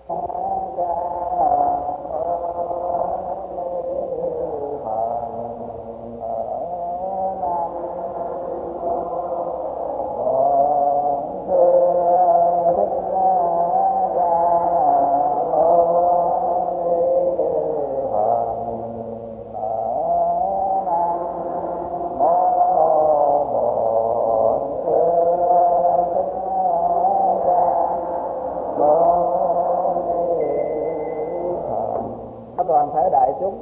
Toàn thể đại chúng,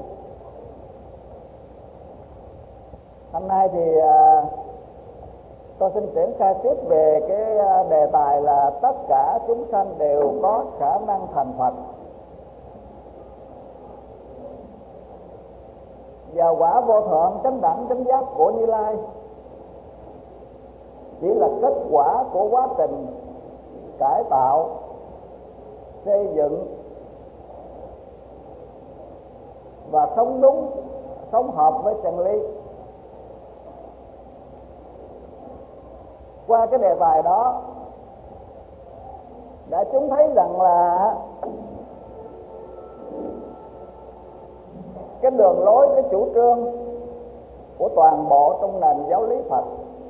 hôm nay thì tôi xin triển khai tiếp về cái đề tài là tất cả chúng sanh đều có khả năng thành Phật, và quả vô thượng chánh đẳng chánh giác của Như Lai chỉ là kết quả của quá trình cải tạo, xây dựng và sống đúng, sống hợp với chân lý. Qua cái đề tài đó đã chúng thấy rằng là cái đường lối, cái chủ trương của toàn bộ trong nền giáo lý Phật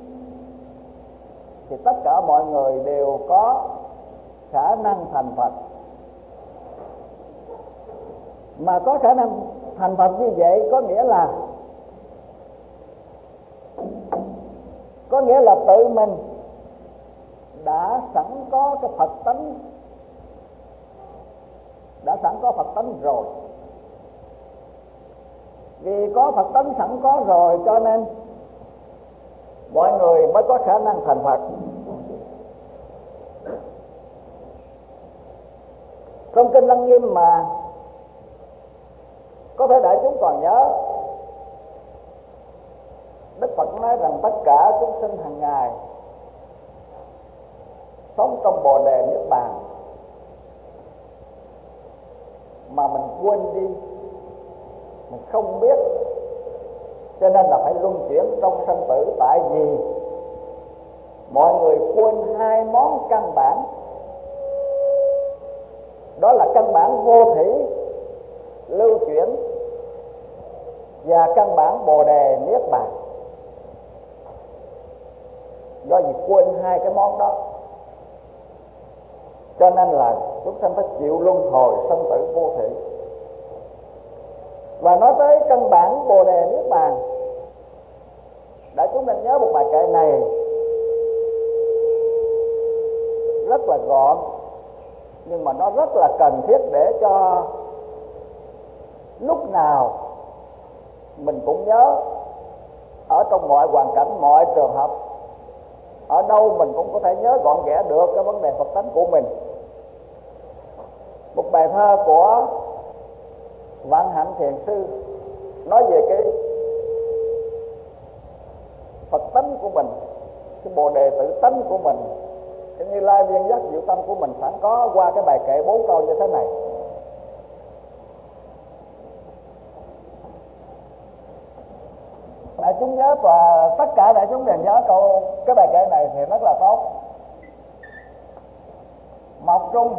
thì tất cả mọi người đều có khả năng thành Phật. Mà có khả năng thành Phật như vậy có nghĩa là tự mình đã sẵn có cái Phật tánh, đã sẵn có Phật tánh rồi. Vì có Phật tánh sẵn có rồi cho nên mọi người mới có khả năng thành Phật. Trong kinh Lăng Nghiêm mà có thể đại chúng còn nhớ, Đức Phật nói rằng tất cả chúng sinh hàng ngày sống trong Bồ Đề Niết Bàn mà mình quên đi, mình không biết, cho nên là phải luân chuyển trong sanh tử. Tại vì mọi người quên hai món căn bản, đó là căn bản vô thủy lưu chuyển và căn bản Bồ Đề Niết Bàn. Do vì quên hai cái món đó cho nên là chúng sanh phải chịu luân hồi sanh tử vô thủy. Và nói tới căn bản Bồ Đề Niết Bàn, đã chúng nên nhớ một bài kệ này rất là gọn, nhưng mà nó rất là cần thiết để cho lúc nào mình cũng nhớ, ở trong mọi hoàn cảnh, mọi trường hợp, ở đâu mình cũng có thể nhớ gọn ghẽ được cái vấn đề Phật tánh của mình. Một bài thơ của Vạn Hạnh Thiền Sư nói về cái Phật tánh của mình, cái Bồ Đề tự tánh của mình, cái Như Lai viên giác diệu tâm của mình sẵn có, qua cái bài kệ 4 câu như thế này. Đại chúng nhớ, và tất cả đại chúng đều nhớ cái bài kệ này thì rất là tốt. Mộc trung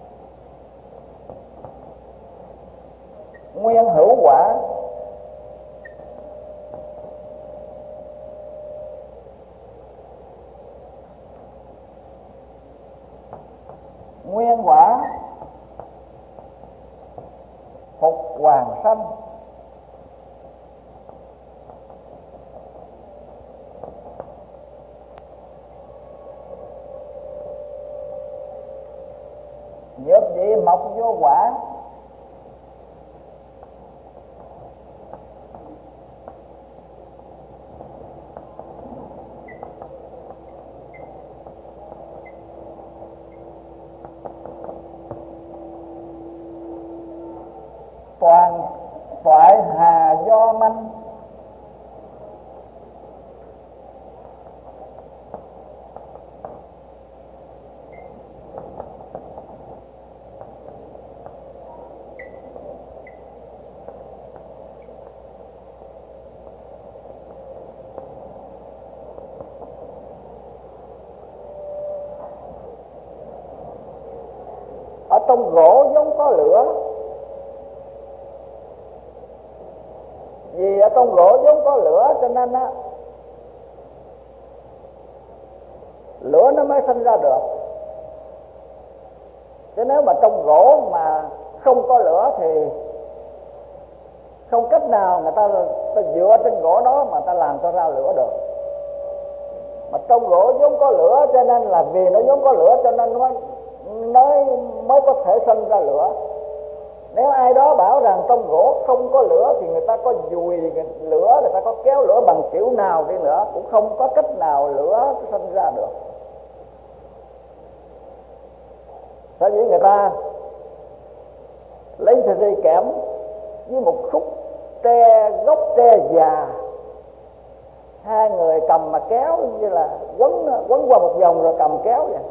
nguyên hữu quả, nguyên quả phục hoàng sanh, nhược vị mọc vô quả, toàn toại hà do manh, ở trong gỗ giống có lửa. Vì ở trong gỗ giống có lửa cho nên á, lửa nó mới sinh ra được. Chứ nếu mà trong gỗ mà không có lửa thì không cách nào người ta dựa trên gỗ đó mà ta làm cho ra lửa được. Mà trong gỗ vốn có lửa, cho nên là vì nó vốn có lửa cho nên nó mới có thể sinh ra lửa. Nếu ai đó bảo rằng trong gỗ không có lửa thì người ta có dùi lửa, người ta có kéo lửa bằng kiểu nào đi nữa cũng không có cách nào lửa sinh ra được. Sở dĩ người ta lấy sợi dây kẽm với một khúc tre, gốc tre già, hai người cầm mà kéo như là quấn qua một vòng rồi cầm kéo vậy,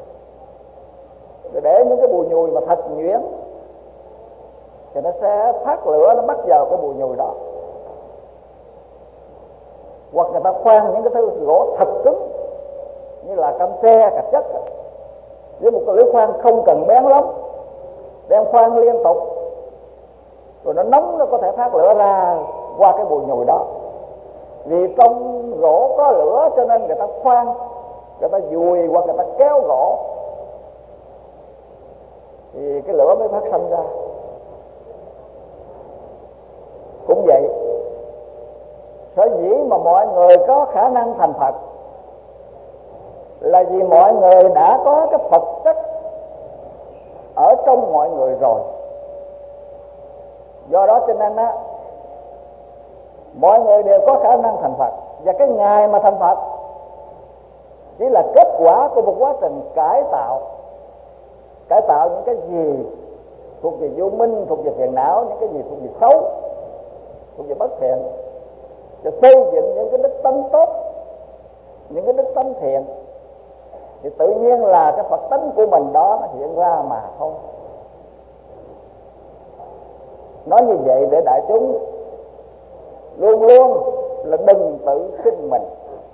rồi để những cái bùi nhùi mà thật nhuyễn thì nó sẽ phát lửa, nó bắt vào cái bùi nhùi đó. Hoặc người ta khoan những cái thứ gỗ thật cứng như là cam tre, cà chất, với một cái lưỡi khoan không cần bén lắm, đem khoan liên tục rồi nó nóng, nó có thể phát lửa ra qua cái bùi nhùi đó. Vì trong gỗ có lửa cho nên người ta khoan, người ta dùi hoặc người ta kéo gỗ thì cái lửa mới phát sinh ra. Cũng vậy, sở dĩ mà mọi người có khả năng thành Phật là vì mọi người đã có cái Phật chất ở trong mọi người rồi. Do đó cho nên á, mọi người đều có khả năng thành Phật. Và cái ngày mà thành Phật chỉ là kết quả của một quá trình cải tạo. Cải tạo những cái gì thuộc về vô minh, thuộc về phiền não, những cái gì thuộc về xấu, thuộc về bất thiện, để xây dựng những cái đức tánh tốt, những cái đức tánh thiện, thì tự nhiên là cái Phật tánh của mình đó nó hiện ra mà thôi. Nói như vậy để đại chúng luôn luôn là đừng tự khinh mình,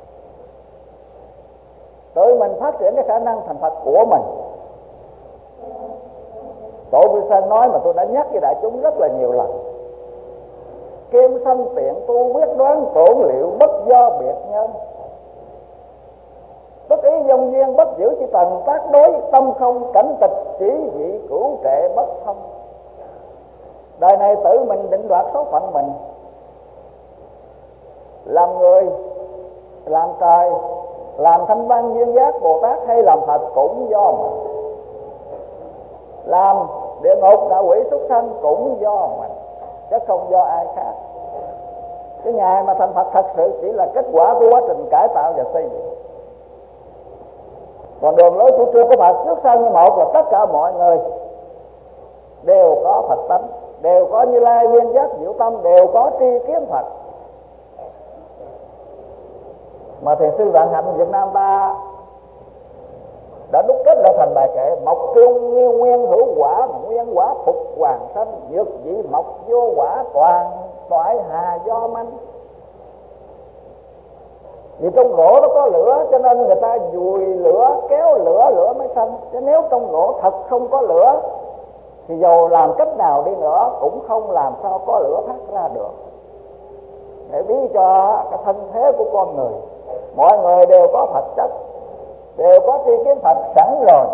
tự mình phát triển cái khả năng thành Phật của mình. Tổ Viên Sơn nói mà tôi đã nhắc với đại chúng rất là nhiều lần: kim sanh tiện tu quyết đoán tổn liệu bất do biệt nhân, bất ý dông duyên bất giữ chỉ tần tác đối, tâm không cảnh tịch chỉ vị cửu trệ bất thông. Đời này tự mình định đoạt số phận mình, làm người, làm trời, làm thanh văn duyên giác Bồ Tát hay làm Phật cũng do mình, làm địa ngục ngạ quỷ súc sanh cũng do mình, chứ không do ai khác. Cái ngày mà thành Phật thật sự chỉ là kết quả của quá trình cải tạo và xây dựng. Còn đường lối chủ trương của Phật trước sau như một là tất cả mọi người đều có Phật tánh, đều có Như Lai viên giác diệu tâm, đều có tri kiến Phật. Mà Thiền sư Vạn Hạnh Việt Nam ta đã đúc kết lại thành bài kệ: mộc trung như nguyên hữu quả, nguyên quả phục hoàng sanh, nhược dị mộc vô quả, toàn toại hà do manh. Vì trong gỗ nó có lửa cho nên người ta dùi lửa, kéo lửa, lửa mới sanh. Chứ nếu trong gỗ thật không có lửa thì dầu làm cách nào đi nữa cũng không làm sao có lửa phát ra được. Để ví cho cái thân thế của con người, mọi người đều có Phật chất, đều có tri kiến Phật sẵn rồi.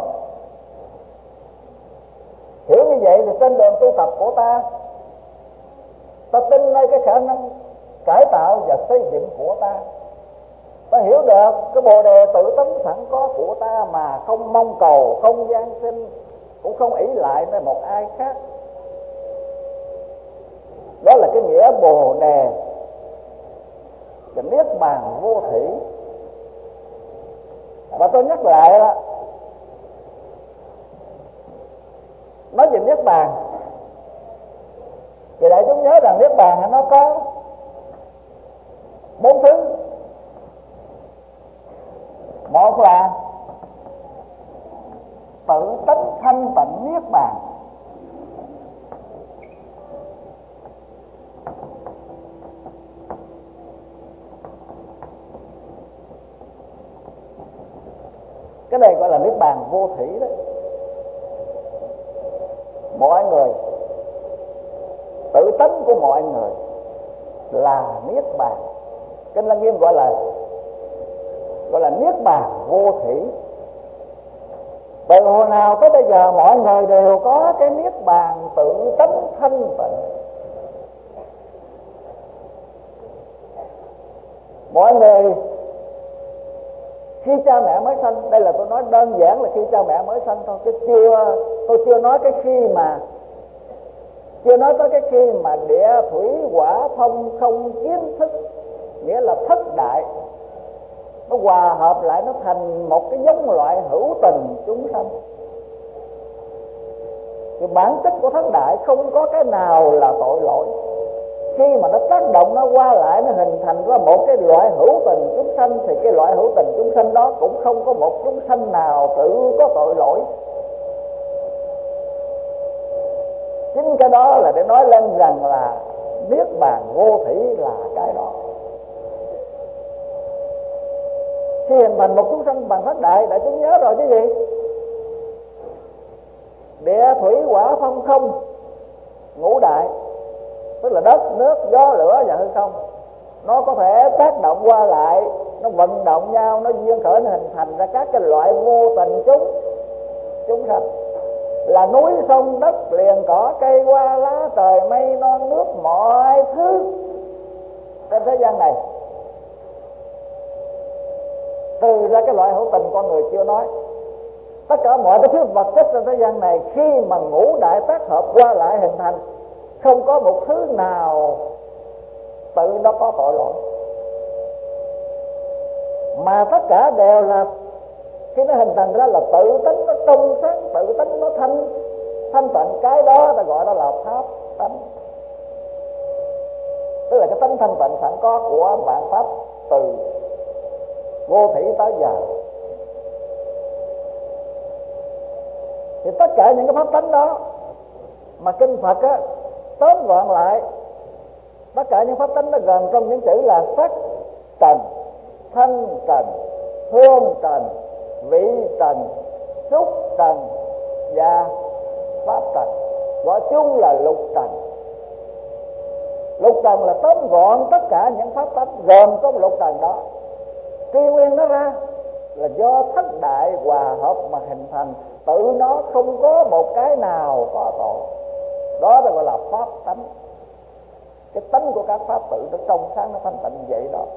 Hiểu như vậy thì trên đường tu tập của ta tin nơi cái khả năng cải tạo và xây dựng của ta. Ta hiểu được cái bồ đề tự tánh sẵn có của ta mà không mong cầu, không gian sinh, cũng không ỷ lại nơi một ai khác. Đó là cái nghĩa bồ đề và niết bàn vô thủy. Và tôi nhắc lại đó, nói về niết bàn thì đại chúng nhớ rằng niết bàn nó có 4 thứ. Một là tự tánh thanh tịnh niết bàn. Cái này gọi là niết bàn vô thủy đó. mọi người, tự tánh của mọi người là niết bàn. Kinh Lăng Nghiêm gọi là niết bàn vô thủy. Từ hồi nào tới bây giờ mọi người đều có cái niết bàn tự tánh thanh tịnh. Mọi người khi cha mẹ mới sanh, đây là tôi nói đơn giản là khi cha mẹ mới sanh thôi, chứ tôi chưa nói cái khi mà chưa nói tới cái khi mà địa thủy hỏa phong không kiến thức, nghĩa là thất đại nó hòa hợp lại, nó thành một cái giống loại hữu tình chúng sanh. Thì bản chất của thất đại không có cái nào là tội lỗi. Khi mà nó tác động, nó qua lại, nó hình thành ra một cái loại hữu tình chúng sanh, thì cái loại hữu tình chúng sanh đó cũng không có một chúng sanh nào tự có tội lỗi. Chính cái đó là để nói lên rằng là niết bàn vô thủy là cái đó. Khi hình thành một chúng sanh bằng thất đại, đại chúng nhớ rồi chứ gì? Địa thủy hỏa phong không ngũ đại, tức là đất, nước, gió, lửa và hư không. Nó có thể tác động qua lại, nó vận động nhau, nó duyên khởi, nó hình thành ra các cái loại vô tình chúng sanh. Là núi sông đất liền cỏ cây hoa lá trời mây non nước, mọi thứ trên thế gian này. Từ ra cái loại hữu tình con người chưa nói, tất cả mọi cái thứ vật chất trên thế gian này khi mà ngũ đại tác hợp qua lại hình thành, không có một thứ nào tự nó có tội lỗi, mà tất cả đều là khi nó hình thành ra là tự tánh nó trong sáng, tự tánh nó thanh tịnh. Cái đó ta gọi đó là pháp tánh, tức là cái tánh thanh tịnh sẵn có của vạn pháp từ vô thủy tới giờ. Thì tất cả những cái pháp tánh đó mà kinh Phật á tóm gọn lại, tất cả những pháp tánh nó gồm trong những chữ là sắc trần, thanh trần, hương trần, vị trần, xúc trần và pháp trần, gọi chung là lục trần. Lục trần là tóm gọn tất cả những pháp tánh gồm có một lục trần đó. Tri nguyên nó ra là do thất đại hòa hợp mà hình thành, tự nó không có một cái nào có tội. Đó là gọi là pháp tánh. Cái tánh của các pháp tự nó trong sáng, nó thanh tịnh vậy đó.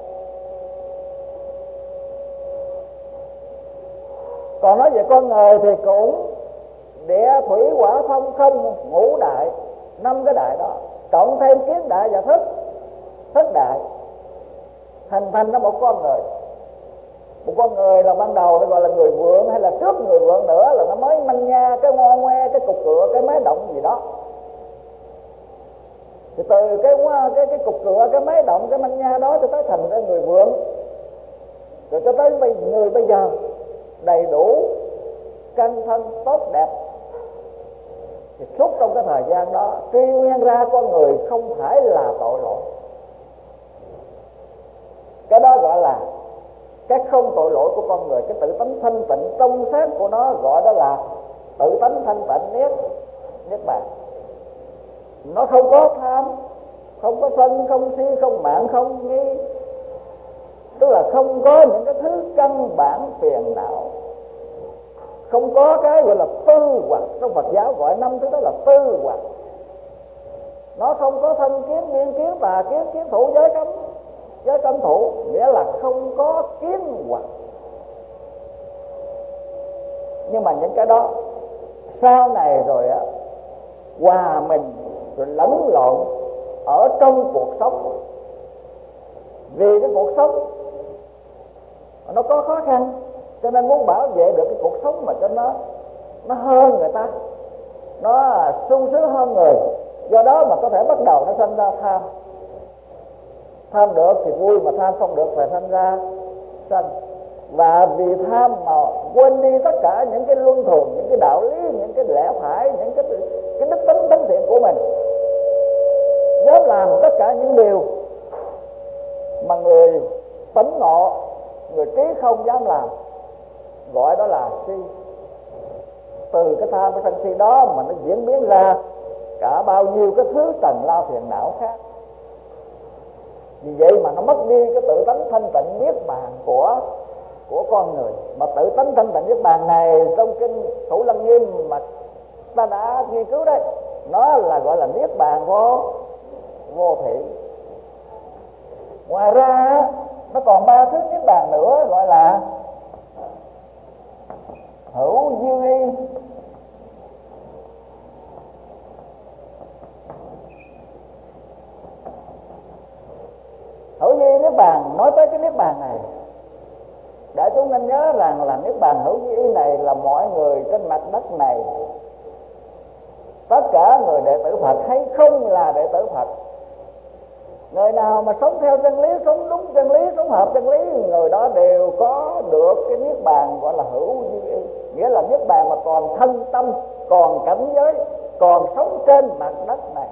Còn nói về con người thì cũng địa thủy hỏa phong không ngũ đại, 5 cái đại đó, cộng thêm kiến đại và thất đại, hình thành ra một con người. Một con người là ban đầu nó gọi là người vượng, hay là trước người vượng nữa là nó mới manh nha cái ngoe ngoe, cái cục cửa, cái máy động gì đó. Thì từ cái cục cửa, cái máy động, cái manh nha đó cho tới thành ra người vượng, rồi cho tới người bây giờ đầy đủ căn thân tốt đẹp. Thì suốt trong cái thời gian đó truy nguyên ra con người không phải là tội lỗi. Cái đó gọi là cái không tội lỗi của con người, cái tự tánh thanh tịnh trong sáng của nó, gọi đó là tự tánh thanh tịnh niết bàn. Nó không có tham, không có sân, không si, không mạn, không nghi, tức là không có những cái thứ căn bản phiền não, không có cái gọi là tư hoặc. Trong Phật giáo gọi 5 thứ đó là tư hoặc. Nó không có thân kiến, miên kiến, tà kiến, kiến thủ, giới cấm thủ, nghĩa là không có kiến hoặc. Nhưng mà những cái đó sau này rồi á, hòa mình rồi lẫn lộn ở trong cuộc sống. Vì cái cuộc sống nó có khó khăn, cho nên muốn bảo vệ được cái cuộc sống mà cho nó hơn người ta, nó sung sướng hơn người. Do đó mà có thể bắt đầu nó sinh ra tham. Tham được thì vui, mà tham không được phải sinh ra sân. Và vì tham mà quên đi tất cả những cái luân thường, những cái đạo lý, những cái lẽ phải, những cái đức tính tánh thiện của mình, dám làm tất cả những điều mà người tỉnh ngộ, người trí không dám làm, gọi đó là si. từ cái tham cái sân si đó mà nó diễn biến ra cả bao nhiêu cái thứ trần lao phiền não khác. Vì vậy mà nó mất đi cái tự tánh thanh tịnh niết bàn của con người. Mà tự tánh thanh tịnh niết bàn này trong kinh Thủ Lăng Nghiêm mà ta đã nghiên cứu đấy, nó là gọi là niết bàn vô thỉ. Ngoài ra nó còn ba thứ niết bàn nữa, gọi là hữu dư y, hữu dư y niết bàn. Nói tới cái niết bàn này, đại chúng nên nhớ rằng là niết bàn hữu dư y này là mọi người trên mặt đất này, tất cả người đệ tử Phật hay không là đệ tử Phật, người nào mà sống theo chân lý, sống đúng chân lý, sống hợp chân lý, người đó đều có được cái niết bàn gọi là hữu dư y. Nghĩa là niết bàn mà còn thân tâm, còn cảnh giới, còn sống trên mặt đất này.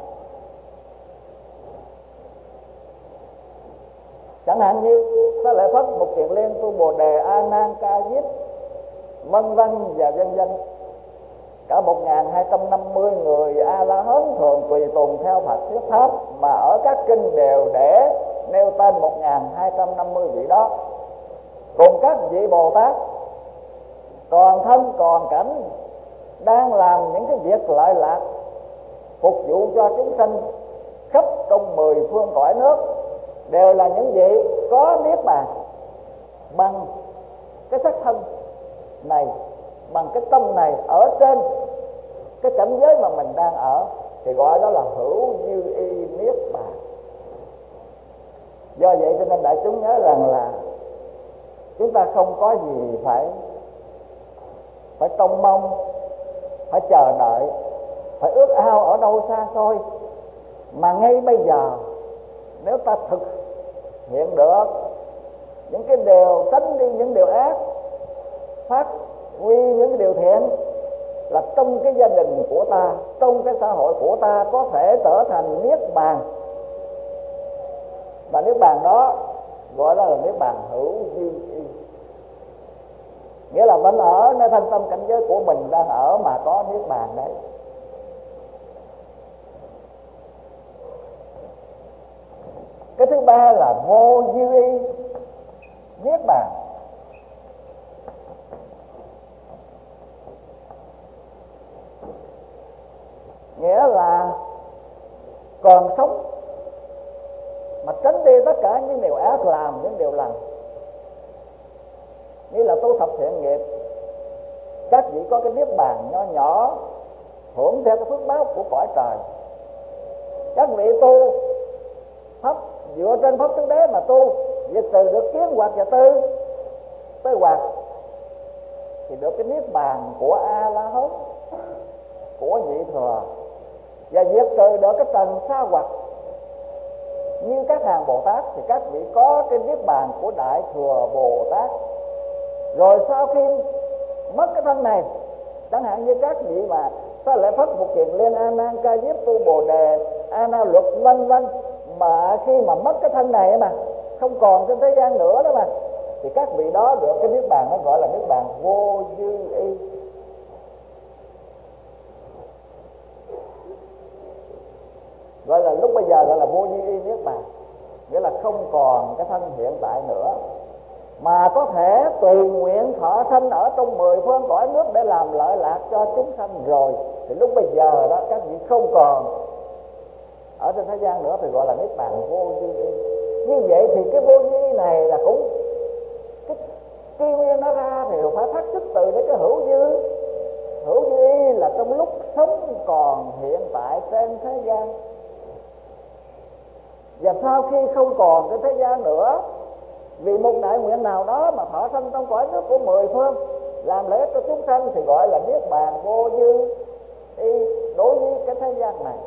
Chẳng hạn như Xá Lợi Phất, Mục Kiền Liên, Tu Bồ Đề, A Nan, Ca Diếp, vân vân và vân vân, cả 1250 người A La Hán thường tùy tùng theo Phật thuyết pháp, mà ở các kinh đều để nêu tên 1250 vị đó, cùng các vị Bồ Tát còn thân còn cảnh, đang làm những cái việc lợi lạc phục vụ cho chúng sanh khắp trong 10 phương cõi nước, đều là những vị có niết bàn bằng cái sắc thân này, bằng cái tâm này, ở trên cái cảnh giới mà mình đang ở, thì gọi đó là hữu dư y niết bàn. Do vậy cho nên đại chúng nhớ rằng là chúng ta không có gì phải trông mong, phải chờ đợi, phải ước ao ở đâu xa xôi, mà ngay bây giờ nếu ta thực hiện được những cái điều, tránh đi những điều ác, phát huy những cái điều thiện, là trong cái gia đình của ta, trong cái xã hội của ta có thể trở thành niết bàn. Và niết bàn đó gọi đó là niết bàn hữu dư y, nghĩa là vẫn ở nơi thân tâm cảnh giới của mình đang ở mà có niết bàn đấy. Cái thứ ba là vô dư y niết bàn, nghĩa là còn sống mà tránh đi tất cả những điều ác, làm những điều lành, như là tu thập thiện nghiệp. Các vị có cái niết bàn nhỏ nhỏ, hưởng theo cái phước báo của cõi trời. Các vị tu pháp dựa trên pháp tứ đế mà tu, diệt trừ được kiến hoặc và tư hoặc, thì được cái niết bàn của A La Hán, của nhị thừa, và diệt trừ được cái trần sa hoặc như các hàng Bồ Tát, thì các vị có cái niết bàn của Đại Thừa Bồ Tát. Rồi sau khi mất cái thân này, chẳng hạn như các vị mà Xá Lợi Phất, Mục Kiền Liên, A Nan, Ca Diếp, Tu Bồ Đề, A Na Luật vân vân, mà khi mà mất cái thân này mà không còn trên thế gian nữa đó mà, thì các vị đó được cái niết bàn nó gọi là niết bàn vô dư y. Gọi là lúc bây giờ gọi là vô dư y niết bàn, nghĩa là không còn cái thân hiện tại nữa, mà có thể tùy nguyện thọ sanh ở trong 10 phương cõi nước để làm lợi lạc cho chúng sanh. Rồi thì lúc bây giờ đó các vị không còn ở trên thế gian nữa, thì gọi là niết bàn vô dư y. Như vậy thì cái vô dư y này là cũng cái nguyên nó ra thì phải phát xuất từ cái hữu dư y là trong lúc sống còn hiện tại trên thế gian, và sau khi không còn trên thế gian nữa, vì một đại nguyện nào đó mà thọ sanh trong cõi nước của 10 phương, làm lễ cho chúng sanh, thì gọi là niết bàn vô dư y đối với cái thế gian này.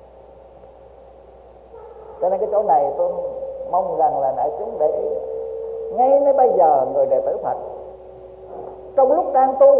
Cho nên cái chỗ này tôi mong rằng là đại chúng để ý. Ngay đến bây giờ người đệ tử Phật trong lúc đang tu,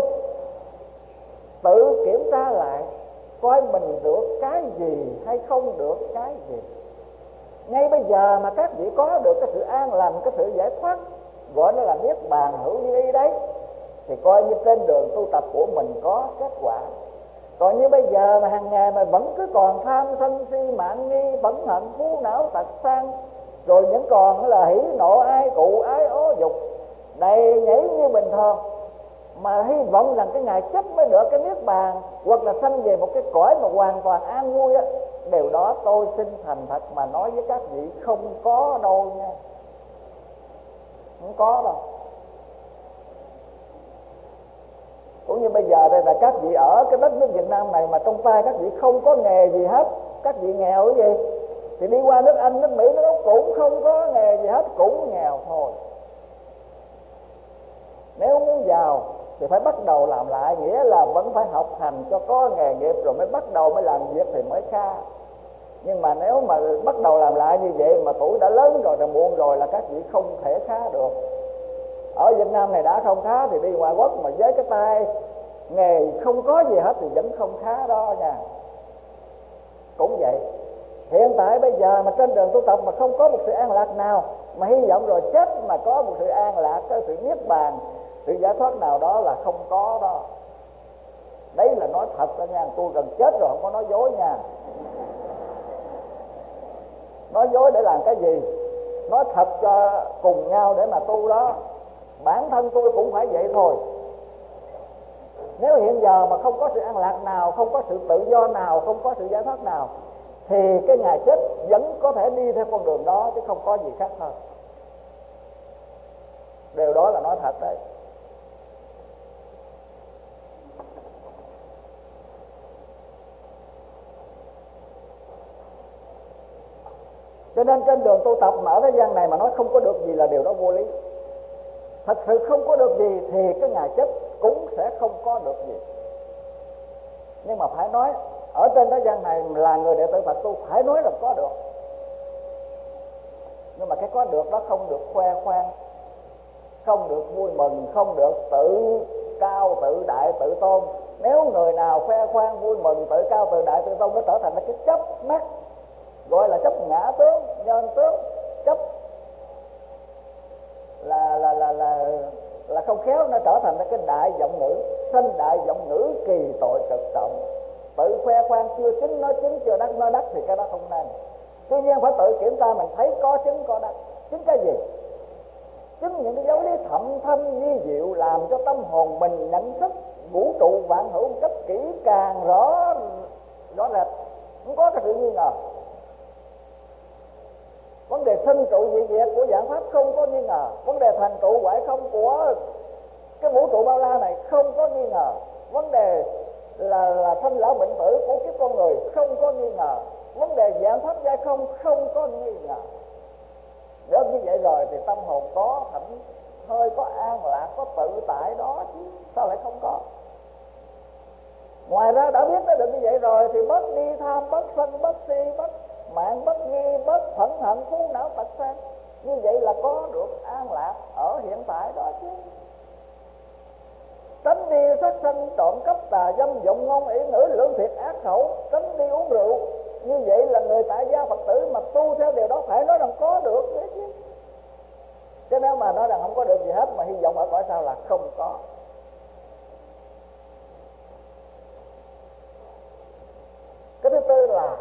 tự kiểm tra lại coi mình được cái gì hay không được cái gì. Ngay bây giờ mà các vị có được cái sự an lành, cái sự giải thoát, gọi nó là niết bàn hữu dư y đấy, thì coi như trên đường tu tập của mình có kết quả. Còn như bây giờ mà hàng ngày mà vẫn cứ còn tham sân si mạn nghi, phẫn hận phú não tật sang, rồi vẫn còn là hỉ nộ ai cụ ái ố dục, đầy nhảy như bình thường, mà hy vọng rằng cái ngày chết mới được cái niết bàn, hoặc là sanh về một cái cõi mà hoàn toàn an vui á, điều đó tôi xin thành thật mà nói với các vị không có đâu nha, không có đâu. Cũng như bây giờ đây là các vị ở cái đất nước Việt Nam này mà trong tay các vị không có nghề gì hết, các vị nghèo cái gì thì đi qua nước Anh, nước Mỹ, nước Úc cũng không có nghề gì hết, cũng nghèo thôi. Nếu muốn giàu thì phải bắt đầu làm lại, nghĩa là vẫn phải học hành cho có nghề nghiệp rồi mới bắt đầu mới làm việc thì mới khá. Nhưng mà nếu mà bắt đầu làm lại như vậy mà tuổi đã lớn rồi, đã muộn rồi là các vị không thể khá được. Ở Việt Nam này đã không khá thì đi ngoài quốc mà với cái tay nghề không có gì hết thì vẫn không khá đó nha. Cũng vậy, hiện tại bây giờ mà trên đường tu tập mà không có một sự an lạc nào, mà hy vọng rồi chết mà có một sự an lạc, có sự niết bàn, sự giải thoát nào đó là không có đó. Đấy là nói thật đó nha, tôi gần chết rồi không có nói dối nha. Nói dối để làm cái gì? Nói thật cho cùng nhau để mà tu đó. Bản thân tôi cũng phải vậy thôi. Nếu hiện giờ mà không có sự an lạc nào, không có sự tự do nào, không có sự giải thoát nào, thì cái ngày chết vẫn có thể đi theo con đường đó chứ không có gì khác hơn. Điều đó là nói thật đấy. Cho nên trên đường tu tập mà ở thế gian này mà nói không có được gì là điều đó vô lý. Thật sự không có được gì thì cái ngày chết cũng sẽ không có được gì. Nhưng mà phải nói ở trên thế gian này là người đệ tử Phật tu phải nói là có được. Nhưng mà cái có được đó không được khoe khoang, không được vui mừng, không được tự cao, tự đại, tự tôn. Nếu người nào khoe khoang, vui mừng, tự cao, tự đại, tự tôn, nó trở thành cái chấp mắt, gọi là chấp ngã tướng, nhân tướng, chấp là không khéo nó trở thành cái đại vọng ngữ, sanh đại vọng ngữ kỳ tội cực trọng. Tự khoe khoang chưa chứng nói chứng, chưa đắc nói đắc thì cái đó không nên. Tuy nhiên phải tự kiểm tra mình thấy có chứng có đắc. Chứng cái gì? Chứng những cái dấu lý thậm thâm vi diệu làm cho tâm hồn mình nhận thức vũ trụ vạn hữu một cách kỹ càng rõ rệt, không có cái sự nghi ngờ. Vấn đề sinh trụ dị diệt của dạng pháp không có nghi ngờ. Vấn đề thành trụ hoại không của cái vũ trụ bao la này không có nghi ngờ. Vấn đề là sanh lão bệnh tử của kiếp con người không có nghi ngờ. Vấn đề dạng pháp giai không có nghi ngờ. Được như vậy rồi thì tâm hồn có thảnh thơi, có an lạc, có tự tại đó chứ sao lại không có. Ngoài ra đã biết nó được như vậy rồi thì bớt đi tham, bớt sân, bớt si, bớt mạng, bớt nghi, bớt phẫn hận phú não tật sang. Như vậy là có được an lạc ở hiện tại đó chứ. Tránh đi sát sanh, trộm cắp, tà dâm, dụng ngôn, ý ngữ, lưỡng thiệt, ác khẩu. Tránh đi uống rượu. Như vậy là người tại gia Phật tử mà tu theo điều đó phải nói rằng có được đấy chứ. Chứ nếu mà nói rằng không có được gì hết mà hy vọng ở cõi sau là không có. Cái thứ tư là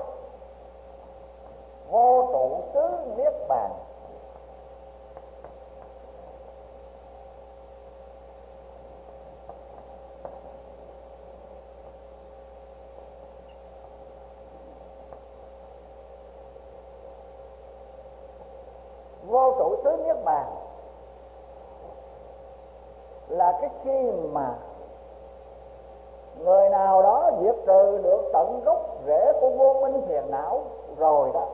vô trụ xứ niết bàn. Vô trụ xứ niết bàn là cái khi mà người nào đó diệt trừ được tận gốc rễ của vô minh phiền não rồi đó,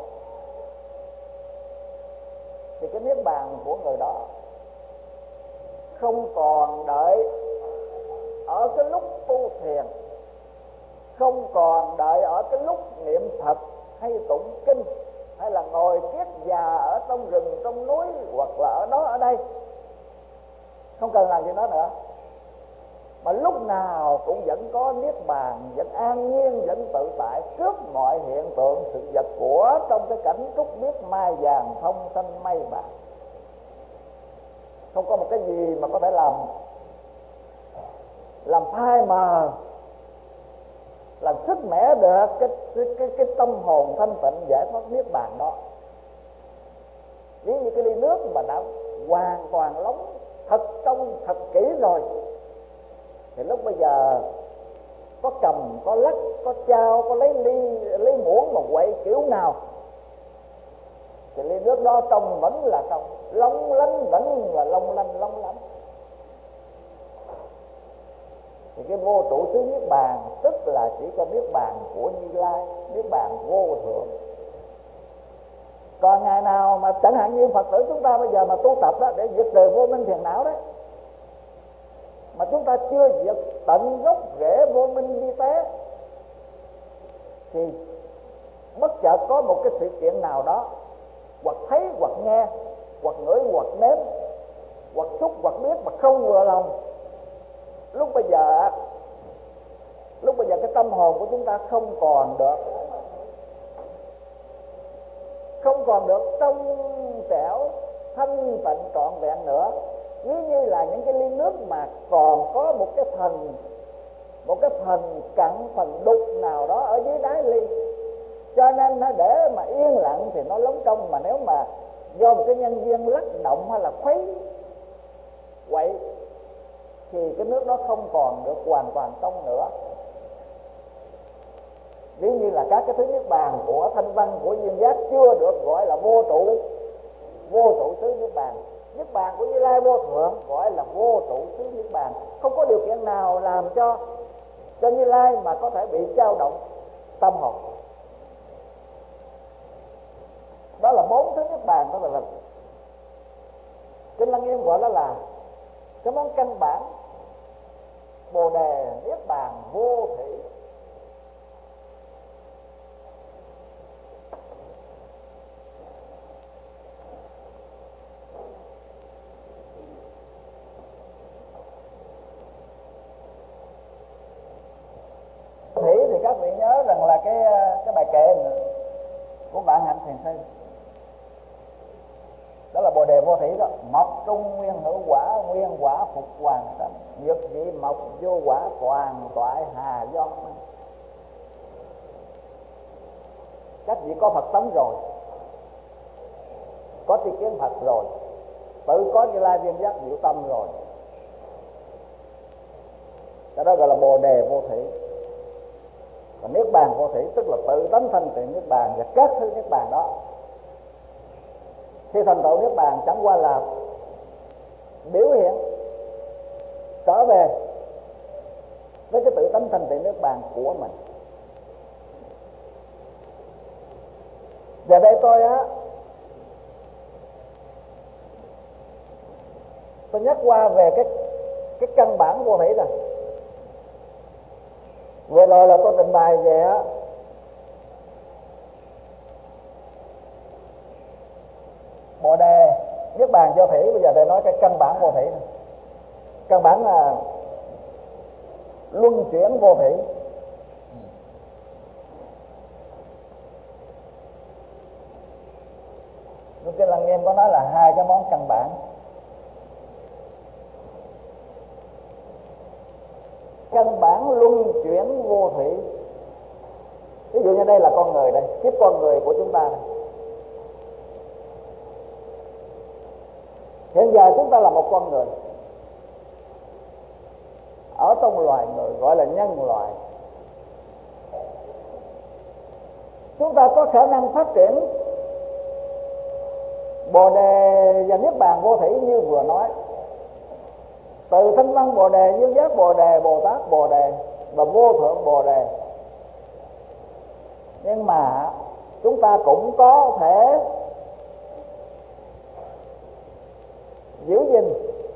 thì cái niết bàn của người đó không còn đợi ở cái lúc tu thiền, không còn đợi ở cái lúc niệm Phật hay tụng kinh, hay là ngồi kiết già ở trong rừng trong núi, hoặc là ở đó ở đây, không cần làm gì đó nữa, mà lúc nào cũng vẫn có niết bàn, vẫn an nhiên, vẫn tự tại trước mọi hiện tượng sự vật của trong cái cảnh trúc biết mai vàng thông xanh mây bạc. Không có một cái gì mà có thể làm làm phai mờ, làm sức mẻ được cái tâm hồn thanh tịnh giải thoát niết bàn đó. Ví như cái ly nước mà đã hoàn toàn lóng thật trong thật kỹ rồi, thì lúc bây giờ có cầm, có lắc, có trao, có lấy ly, lấy muỗng mà quậy kiểu nào thì ly nước đó trong vẫn là trong, long lánh vẫn là long lanh long lánh. Thì cái vô trụ xứ niết bàn tức là chỉ có niết bàn của Như Lai, niết bàn vô thượng. Còn ngày nào mà chẳng hạn như Phật tử chúng ta bây giờ mà tu tập đó để diệt trừ vô minh phiền não đấy, mà chúng ta chưa diệt tận gốc rễ vô minh vi tế, thì bất chợt có một cái sự kiện nào đó, hoặc thấy hoặc nghe, hoặc ngửi hoặc nếm, hoặc xúc hoặc biết mà không vừa lòng, lúc bây giờ cái tâm hồn của chúng ta không còn được trong trẻo thanh tịnh trọn vẹn nữa. Ví như là những cái ly nước mà còn có một cái phần cặn, phần đục nào đó ở dưới đáy ly, cho nên nó để mà yên lặng thì nó lóng trong, mà nếu mà do một cái nhân viên lắc động hay là khuấy quậy thì cái nước đó không còn được hoàn toàn trong nữa. Ví như là các cái thứ niết bàn của thanh văn, của duyên giác chưa được gọi là vô trụ xứ niết bàn. Niết bàn của Như Lai vô thượng gọi là vô trụ xứ niết bàn. Không có điều kiện nào làm cho Như Lai mà có thể bị dao động tâm hồn. Đó là 4 thứ niết bàn. Đó là Kinh Lăng Nghiêm gọi đó là cái món căn bản Bồ đề niết bàn vô thủy. Thủy thì các vị nhớ rằng là cái bài kệ của Vạn Hạnh Thiền Sư, đó là Bồ đề vô thủy đó. Mọc trung nguyên hữu quả, nguyên quả phục hoàng sanh, nhược dị mọc vô quả, toàn toại hà do. Các vị có Phật tánh rồi, có tri kiến Phật rồi, tự có Như Lai viên giác diệu tâm rồi, cái đó gọi là Bồ đề vô thủy. Còn niết bàn vô thủy tức là tự tánh thanh tịnh niết bàn và các thứ niết bàn đó. Khi thành tựu niết bàn chẳng qua là biểu hiện trở về với cái tự tánh thanh tịnh niết bàn của mình. Và đây tôi nhắc qua về cái căn bản vô thủy rồi. Vừa rồi là tôi trình bày về Bồ đề niết bàn vô thủy. Bây giờ tôi nói cái căn bản vô thủy này. Căn bản là luân chuyển vô thủy. Lúc Kinh Lăng Nghiêm có nói là 2 cái món căn bản. Căn bản luân chuyển vô thủy. Ví dụ như đây là con người đây, kiếp con người của chúng ta đây. Hiện giờ chúng ta là một con người ở trong loài người, gọi là nhân loại. Chúng ta có khả năng phát triển Bồ đề và niết bàn vô thủy như vừa nói, từ thanh văn Bồ đề, duyên giác Bồ đề, Bồ Tát Bồ đề và vô thượng Bồ đề. Nhưng mà chúng ta cũng có thể giữ gìn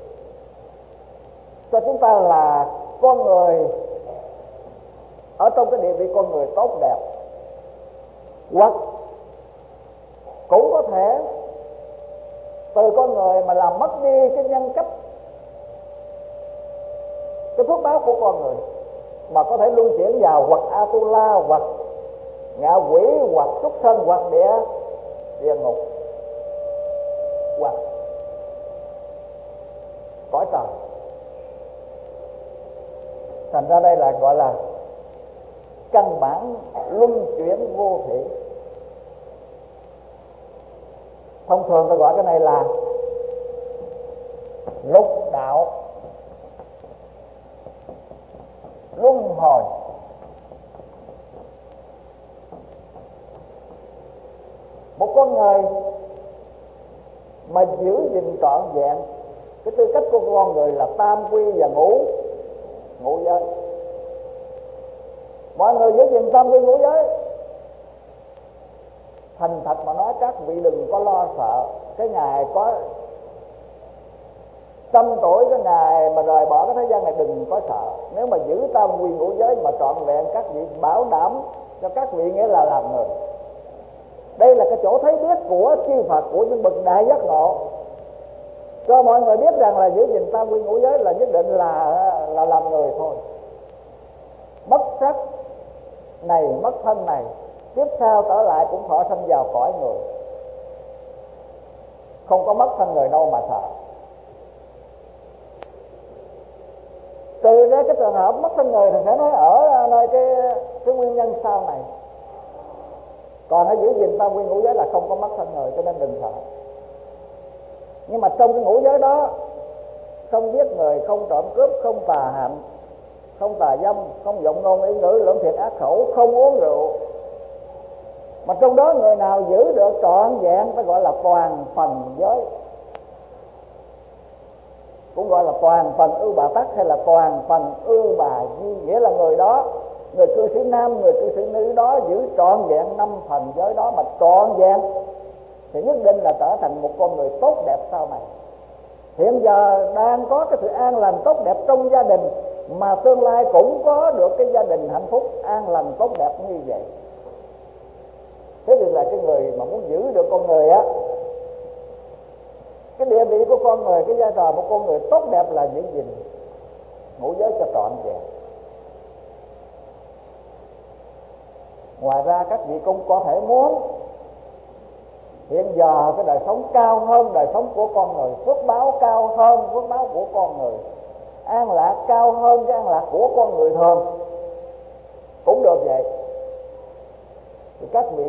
cho chúng ta là con người ở trong cái địa vị con người tốt đẹp, hoặc cũng có thể từ con người mà làm mất đi cái nhân cách, cái phước báo của con người, mà có thể luân chuyển vào hoặc Atula, hoặc ngạ quỷ, hoặc súc sanh, hoặc địa ngục, hoặc cõi trời. Thành ra đây là gọi là căn bản luân chuyển vô thị. Thông thường ta gọi cái này là lục đạo luân hồi. Một con người mà giữ gìn trọn vẹn cái tư cách của con người là tam quy và ngũ giới. Mọi người giữ gìn tam quy ngũ giới, thành thật mà nói các vị đừng có lo sợ cái ngày có 100 tuổi, cái ngày mà rời bỏ cái thế gian này, đừng có sợ. Nếu mà giữ tam quy ngũ giới mà trọn vẹn, các vị bảo đảm cho các vị nghĩa là làm người. Đây là cái chỗ thấy biết của chư Phật, của những bậc đại giác ngộ, cho mọi người biết rằng là giữ gìn tam quy ngũ giới là nhất định là làm người thôi. Mất sắc này, mất thân này, tiếp sau trở lại cũng thọ sanh vào cõi người, không có mất thân người đâu mà sợ. Trừ ra cái trường hợp mất thân người thì sẽ nói ở nơi cái nguyên nhân sau này. Còn hãy giữ gìn tam quy ngũ giới là không có mất thân người, cho nên đừng sợ. Nhưng mà trong cái ngũ giới đó, không giết người, không trộm cướp, không tà hạnh, không tà dâm, không vọng ngôn ý ngữ, lưỡng thiệt ác khẩu, không uống rượu. Mà trong đó người nào giữ được trọn vẹn phải gọi là toàn phần giới, cũng gọi là toàn phần ưu bà tắc hay là toàn phần ưu bà di. Nghĩa là người đó, người cư sĩ nam, người cư sĩ nữ đó giữ trọn vẹn 5 phần giới đó mà trọn vẹn thì nhất định là trở thành một con người tốt đẹp sau này. Hiện giờ đang có cái sự an lành tốt đẹp trong gia đình, mà tương lai cũng có được cái gia đình hạnh phúc an lành tốt đẹp như vậy. Thế thì là cái người mà muốn giữ được con người á, cái địa vị của con người, cái vai trò của con người tốt đẹp là giữ gìn ngũ giới cho trọn vẹn. Ngoài ra các vị cũng có thể muốn hiện giờ cái đời sống cao hơn đời sống của con người, phước báo cao hơn phước báo của con người, an lạc cao hơn cái an lạc của con người thường, cũng được vậy. Thì các vị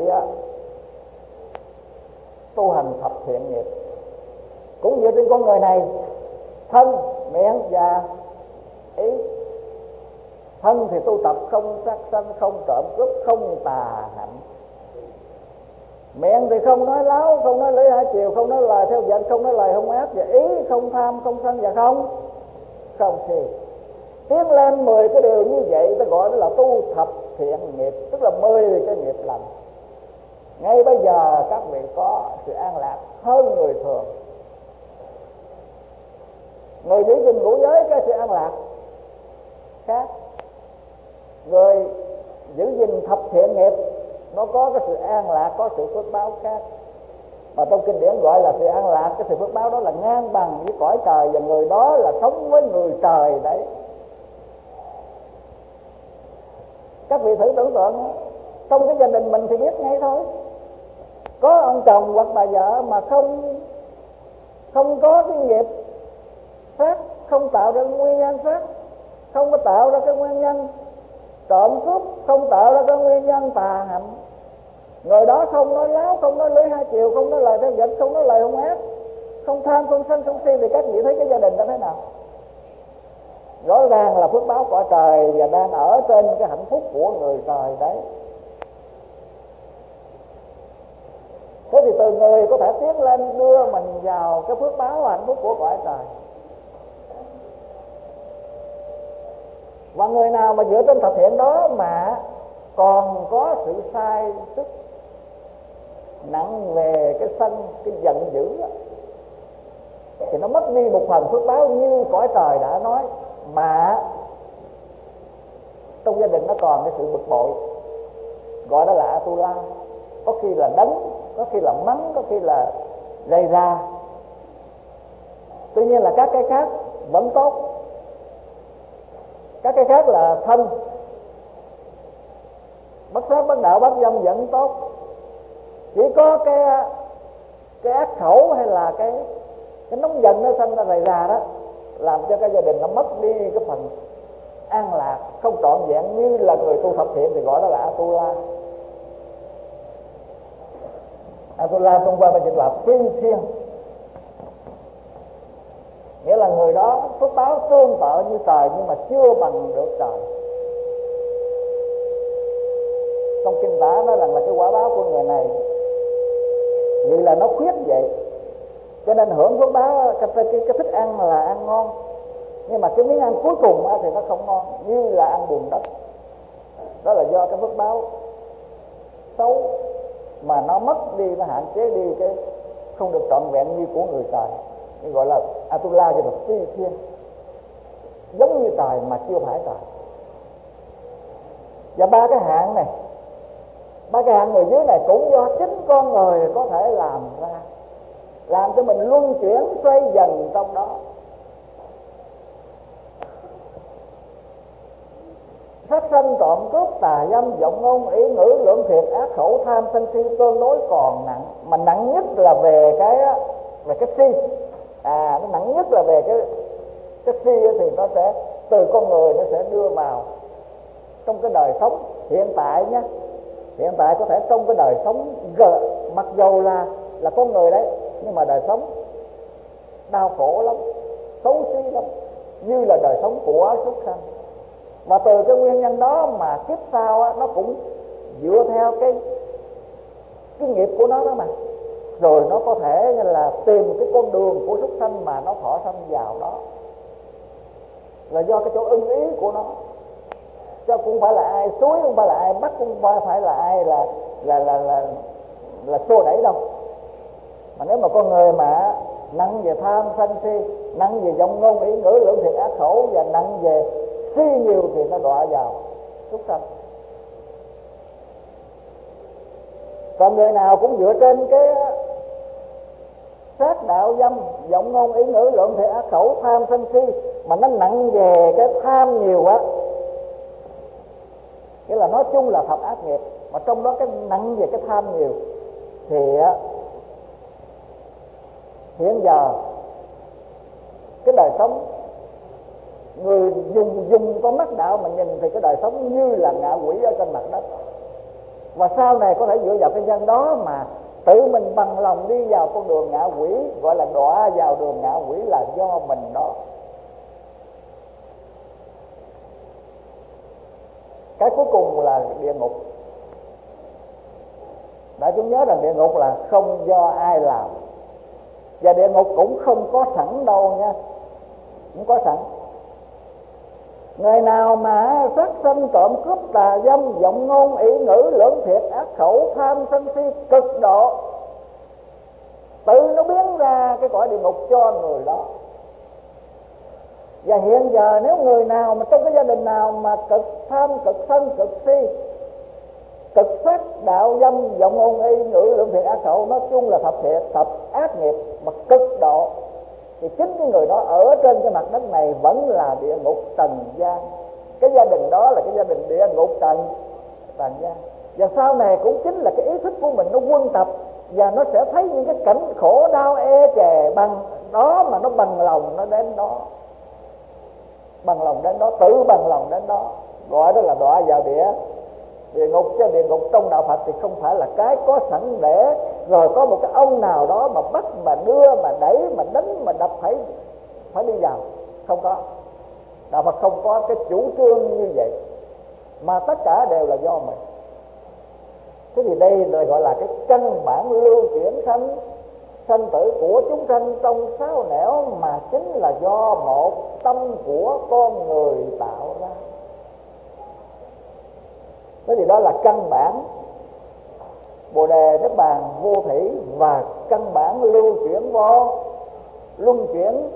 tu hành thập thiện nghiệp cũng dựa trên con người này, thân, miệng và ý. Thân thì tu tập không sát sanh, không trộm cướp, không tà hạnh. Miệng thì không nói láo, không nói lưỡi hai chiều, không nói lời theo giận, không nói lời hung ác. Và ý không tham, không sân và không si. Tiến lên 10 cái điều như vậy ta gọi đó là tu thập thiện nghiệp, tức là 10 cái nghiệp lành. Ngay bây giờ các vị có sự an lạc hơn người thường. Người giữ gìn ngũ giới cái sự an lạc khác, người giữ gìn thập thiện nghiệp nó có cái sự an lạc, có sự phước báo khác. Mà trong kinh điển gọi là sự an lạc, cái sự phước báo đó là ngang bằng với cõi trời, và người đó là sống với người trời đấy. Các vị thử tưởng tượng trong cái gia đình mình thì biết ngay thôi. Có ông chồng hoặc bà vợ mà không có cái nghiệp sát, không tạo ra nguyên nhân sát, không có tạo ra cái nguyên nhân trộm cướp, không tạo ra cái nguyên nhân tà hạnh, người đó không nói láo, không nói lưỡi hai chiều, không nói lời theo giận, không nói lời hung ác, không tham, không sân, không si, thì các vị thấy cái gia đình đó thế nào? Rõ ràng là phước báo cõi trời và đang ở trên cái hạnh phúc của người trời đấy. Thế thì từ người có thể tiến lên đưa mình vào cái phước báo và hạnh phúc của cõi trời. Và người nào mà dựa trên thập thiện đó mà còn có sự sai sức nặng về cái sân, cái giận dữ đó, thì nó mất đi một phần phước báo như cõi trời đã nói. Mà trong gia đình nó còn cái sự bực bội, gọi đó là Atula. Có khi là đánh, có khi là mắng, có khi là gây ra. Tuy nhiên là các cái khác vẫn tốt. Các cái khác là thân, bất sát, bất đạo, bất dâm vẫn tốt. Chỉ có cái ác khẩu hay là cái nóng giận nó sanh ra rầy rà đó, làm cho cái gia đình nó mất đi cái phần an lạc, không trọn vẹn như là người tu thập thiện thì gọi đó là Atula. Atula trong qua dịch là phi thiên, nghĩa là người đó phước báo tương tự như trời nhưng mà chưa bằng được trời. Trong kinh tả nói rằng là cái quả báo của người này vì là nó khuyết vậy, cho nên hưởng phước báo cái thức ăn là ăn ngon, nhưng mà cái miếng ăn cuối cùng thì nó không ngon, như là ăn bùn đất. Đó là do cái phước báo xấu mà nó mất đi, nó hạn chế đi cái không được trọn vẹn như của người trời. Cái gọi là Atula cho được phi thiên, giống như trời mà chưa phải trời. Và ba cái hạng này, ba cái hạng người dưới này cũng do chính con người có thể làm ra, làm cho mình luân chuyển xoay dần trong đó. Sát sanh, trộm cướp, tà dâm, vọng ngôn, ý ngữ, lưỡng thiệt, ác khẩu, tham sân si tương đối còn nặng. Mà nặng nhất là về cái si. Nó nặng nhất là về cái si thì nó sẽ từ con người, nó sẽ đưa vào trong cái đời sống hiện tại nhé. Hiện tại có thể trong cái đời sống mặc dầu là con người đấy, nhưng mà đời sống đau khổ lắm, xấu xí lắm, như là đời sống của súc sanh. Và từ cái nguyên nhân đó mà kiếp sau nó cũng dựa theo cái nghiệp của nó đó mà, rồi nó có thể là tìm cái con đường của súc sanh mà nó thọ sanh vào đó, là do cái chỗ ưng ý của nó. Chứ cũng phải là ai suối, không phải là ai bắt, cũng phải là ai là xô đẩy đâu. Mà nếu mà con người mà nặng về tham sân si, nặng về vọng ngôn ý ngữ lưỡng thiệt ác khẩu, và nặng về si nhiều thì nó đọa vào súc sanh. Còn người nào cũng dựa trên cái sát đạo dâm, vọng ngôn ý ngữ lưỡng thiệt ác khẩu, tham sân si, mà nó nặng về cái tham nhiều quá, nghĩa là nói chung là thập ác nghiệp, mà trong đó cái nặng về cái tham nhiều, thì hiện giờ cái đời sống người dùng con mắt đạo mà nhìn thì cái đời sống như là ngạ quỷ ở trên mặt đất. Và sau này có thể dựa vào cái nhân đó mà tự mình bằng lòng đi vào con đường ngạ quỷ, gọi là đọa vào đường ngạ quỷ là do mình đó. Cái cuối cùng là địa ngục. Đại chúng nhớ rằng địa ngục là không do ai làm, và địa ngục cũng không có sẵn đâu nha, không có sẵn. Người nào mà sát sanh, trộm cướp, tà dâm, vọng ngôn ý ngữ lưỡng thiệt ác khẩu, tham sân si cực độ, tự nó biến ra cái cõi địa ngục cho người đó. Và hiện giờ nếu người nào mà trong cái gia đình nào mà cực tham, cực sân, cực si, cực sát đạo dâm, vọng ngôn ý ngữ lưỡng thiệt ác khẩu, nói chung là thập ác nghiệp mà cực độ, thì chính cái người đó ở trên cái mặt đất này vẫn là địa ngục trần gian. Cái gia đình đó là cái gia đình địa ngục trần gian. Và sau này cũng chính là cái ý thức của mình nó quân tập, và nó sẽ thấy những cái cảnh khổ đau e chè bằng đó, mà nó bằng lòng nó đến đó, bằng lòng đến đó, tự bằng lòng đến đó, gọi đó là đọa vào địa ngục. Chứ địa ngục trong đạo Phật thì không phải là cái có sẵn để rồi có một cái ông nào đó mà bắt, mà đưa, mà đẩy, mà đánh, mà đập phải đi vào. Không có. Đạo Phật không có cái chủ trương như vậy, mà tất cả đều là do mình. Thế thì đây là gọi là cái căn bản lưu chuyển sanh tử của chúng sanh trong sáu nẻo, mà chính là do một tâm của con người tạo ra. Thế thì đó là căn bản Bồ Đề Niết Bàn vô thủy, và căn bản lưu chuyển luân chuyển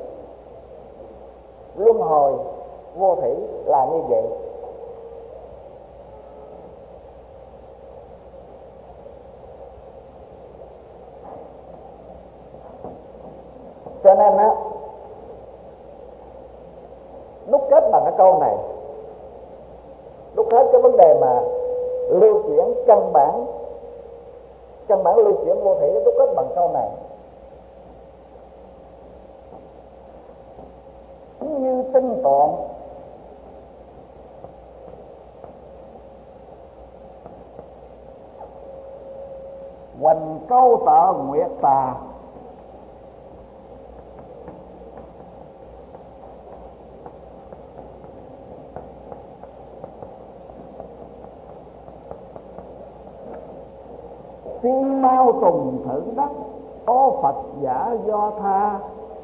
luân hồi vô thủy là như vậy. Cho nên đúc kết bằng cái câu này, đúc hết cái vấn đề mà lưu chuyển căn bản lưu chuyển vô thủy, đúc kết bằng câu này: như tinh tọn Hoành câu tợ nguyệt tà. Phi mau tùng thử đất, có Phật giả do tha.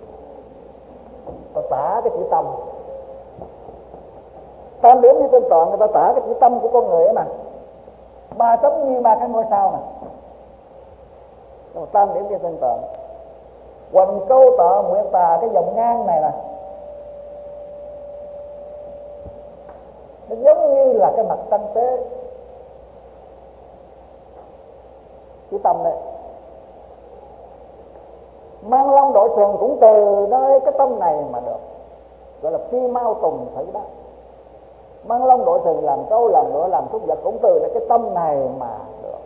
Ta tả cái chữ tâm. Tam điểm như trên toàn người ta tả cái chữ tâm của con người ấy mà. Ba chấm như ba cái ngôi sao nè. Tam điểm như trên toàn. Hoành câu tợ nguyệt tà, cái dòng ngang này nè, nó giống như là cái mặt trăng tế. Chữ tâm này mang long đội sừng cũng từ nơi cái tâm này mà được, gọi là phi mau tùng thử đất. Mang long đội sừng, làm trâu làm ngựa làm súc vật cũng từ cái tâm này mà được.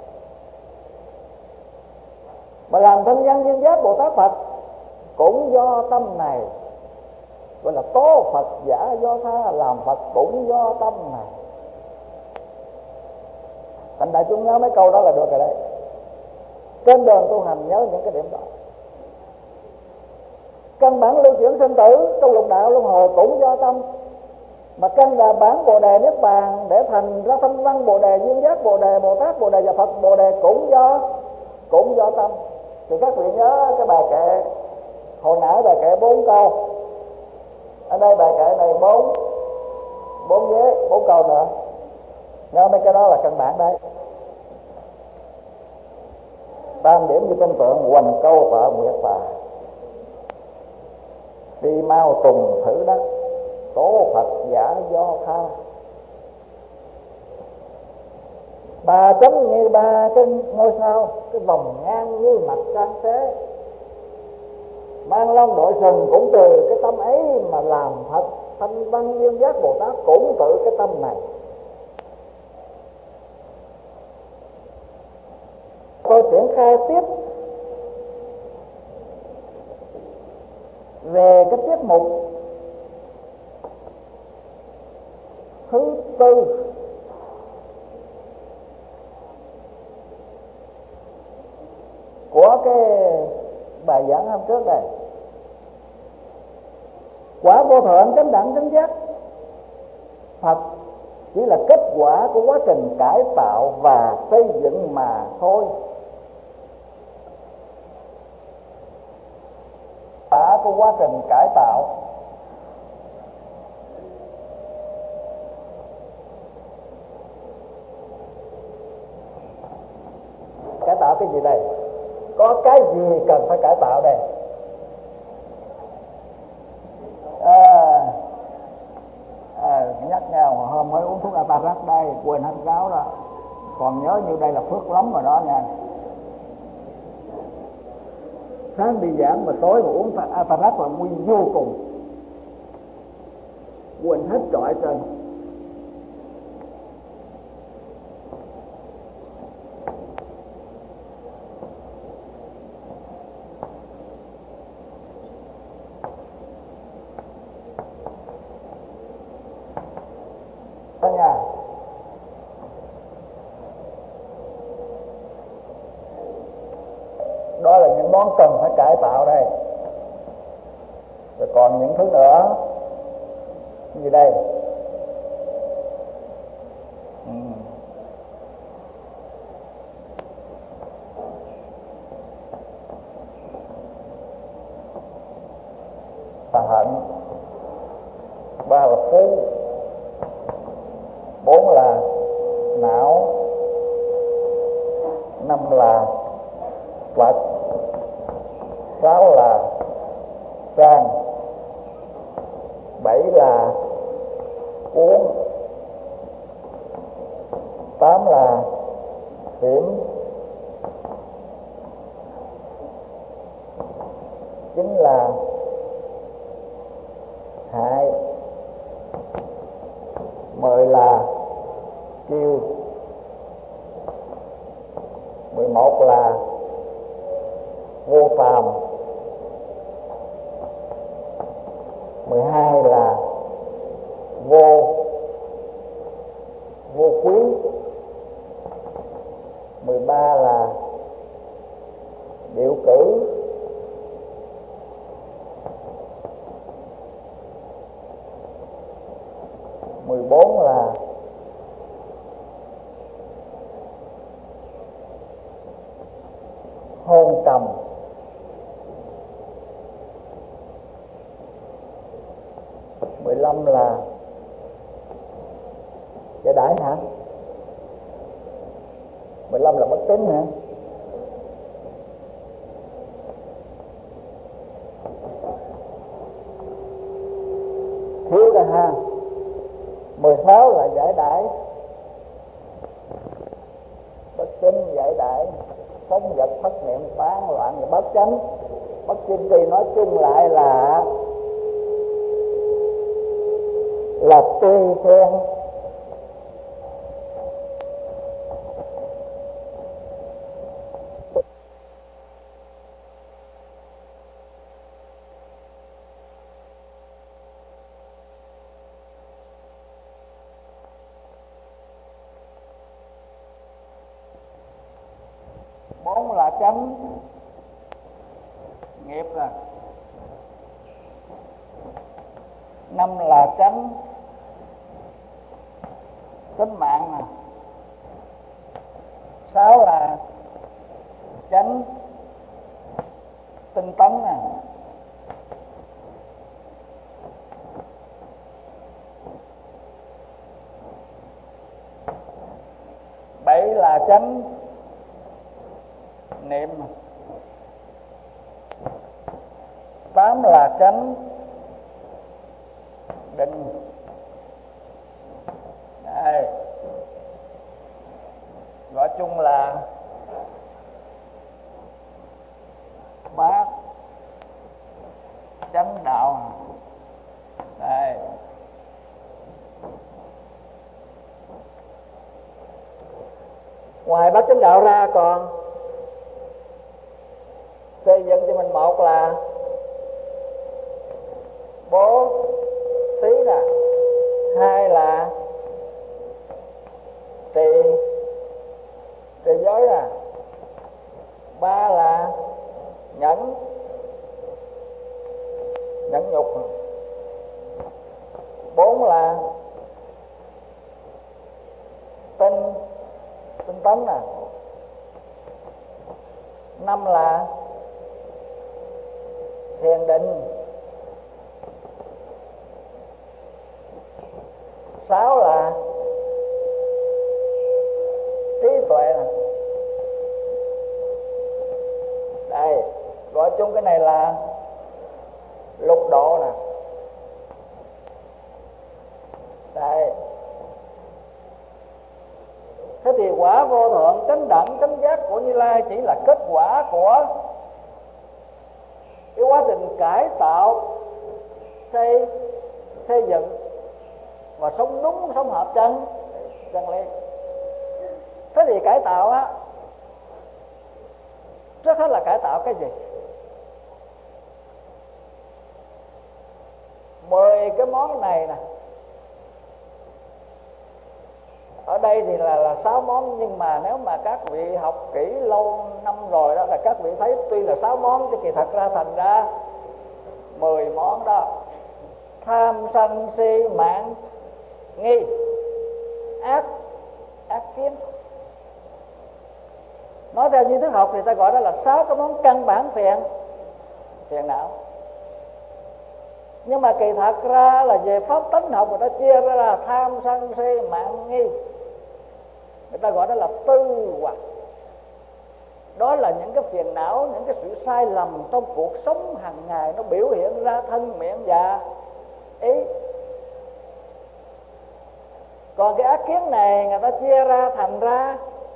Mà làm thân nhân duyên giác Bồ Tát Phật cũng do tâm này, gọi là tố Phật giả do tha, làm Phật cũng do tâm này. Thành đại chúng nhớ mấy câu đó là được rồi đấy. Trên đường tu hành nhớ những cái điểm đó. Căn bản lưu chuyển sinh tử trong lục đạo luân hồi cũng do tâm. Mà căn bản Bồ đề Niết Bàn để thành ra thanh văn Bồ đề duyên giác Bồ đề Bồ Tát Bồ đề và Phật Bồ đề cũng do tâm. Thì các vị nhớ cái bài kệ hồi nãy, bài kệ 4 câu. Ở đây bài kệ này 4 vế 4 câu nữa. Nhớ mấy cái đó là căn bản đấy. Tam điểm như tâm tượng, hoành câu tợ nguyệt tà. Đi mau tùng thử đất, tố Phật giả do tha. Ba chấm như ba cái ngôi sao, cái vòng ngang như mặt trăng thế. Mang long đội sừng cũng từ cái tâm ấy mà làm Phật thanh văn duyên giác Bồ Tát cũng từ cái tâm này. Tôi triển khai tiếp về cái tiết mục thứ tư của cái bài giảng hôm trước này. Quả vô thượng chánh đẳng chánh giác Phật chỉ là kết quả của quá trình cải tạo và xây dựng mà thôi. Của quá trình cải tạo. Cải tạo cái gì đây? Có cái gì cần phải cải tạo đây? Nhắc nhau hôm mới uống thuốc Atarax đây, quên hết ráo đó. Còn nhớ như đây là phước lắm rồi đó nha. Sáng đi giảng mà tối mà uống Atarax là nguy vô cùng, quên hết trọi trên. Đó nha. Đó là những món cần phải cải tạo đây. Rồi còn những thứ nữa. Cái gì đây? Tà hận. 3 là phú. 4 là não. 5 là Phật. 6 là sang. 7 là cuốn. 8 là hiểm. 9 là hại. 10 là kiêu. 11 là vô phàm. 12 là vô quý. 13 là lên trầm. Mười lăm là giải đãi hả? 15 là bất tín hả? Thiếu ra ha. 16 là giải đãi bất tín, giải đãi phóng vật, thất niệm, tán loạn và bất chánh. Bất chánh thì nói chung lại là tùy khen. Bốn là chánh nghiệp rồi. Năm là chánh tính mạng nè. Sáu là chánh tinh tấn nè. Bảy là chánh niệm. Tám là chánh định. Đây, gọi chung là bát chánh đạo. Đây, ngoài bát chánh đạo ra còn xây dựng cho mình một là bố thí nè, hai là trì giới nè, ba là nhẫn nhục, bốn là tinh tấn nè, năm là thiền định, sáu là trí tuệ nè. Đây, gọi chung cái này là lục độ nè. Đây, thế thì quả vô thượng chánh đẳng chánh giác của Như Lai chỉ là kết quả của cái quá trình cải tạo, xây dựng và sống đúng, sống hợp chân lý. Thế thì cải tạo á, trước hết là cải tạo cái gì? 10 cái món này nè. Ở đây thì là 6 món, nhưng mà nếu mà các vị học kỹ lâu năm rồi đó là các vị thấy tuy là 6 món chứ kỳ thật ra thành ra 10 món đó. Tham sân si mạng nghi ác kiến. Nói theo như thức học thì ta gọi đó là 6 cái món căn bản phiền não. Nhưng mà kỳ thật ra là về pháp tánh học người ta chia ra là tham sân si mạng nghi, người ta gọi đó là tư hoặc. Đó là những cái phiền não, những cái sự sai lầm trong cuộc sống hàng ngày, nó biểu hiện ra thân miệng và ý. Còn cái ác kiến này người ta chia ra thành ra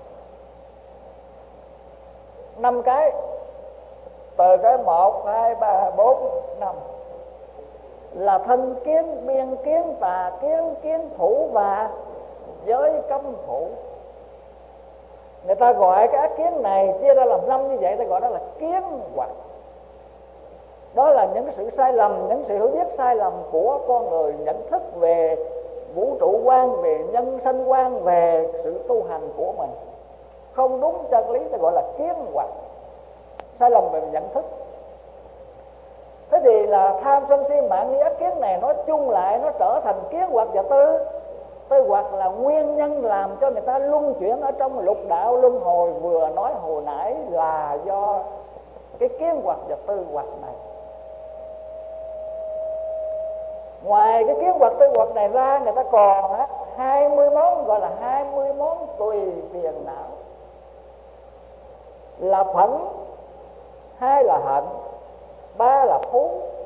5 cái, từ cái 1, 2, 3, 4, 5 là thân kiến, biên kiến, tà kiến, kiến thủ và giới cấm thủ. Người ta gọi cái ác kiến này chia ra làm 5 như vậy, ta gọi đó là kiến hoặc. Đó là những cái sự sai lầm, những sự hiểu biết sai lầm của con người, nhận thức về vũ trụ quan, về nhân sinh quan, về sự tu hành của mình không đúng chân lý, ta gọi là kiến hoặc, sai lầm về nhận thức. Thế thì là tham sân si mạng nghi ác kiến này nói chung lại nó trở thành kiến hoặc và tư hoặc là nguyên nhân làm cho người ta luân chuyển ở trong lục đạo luân hồi vừa nói hồi nãy, là do cái kiến hoặc và tư hoặc này. Ngoài cái kiến hoặc tư hoặc này ra, người ta còn 20 món, gọi là 20 món tùy phiền não. Là phẫn, 2 là hận, 3 là phú.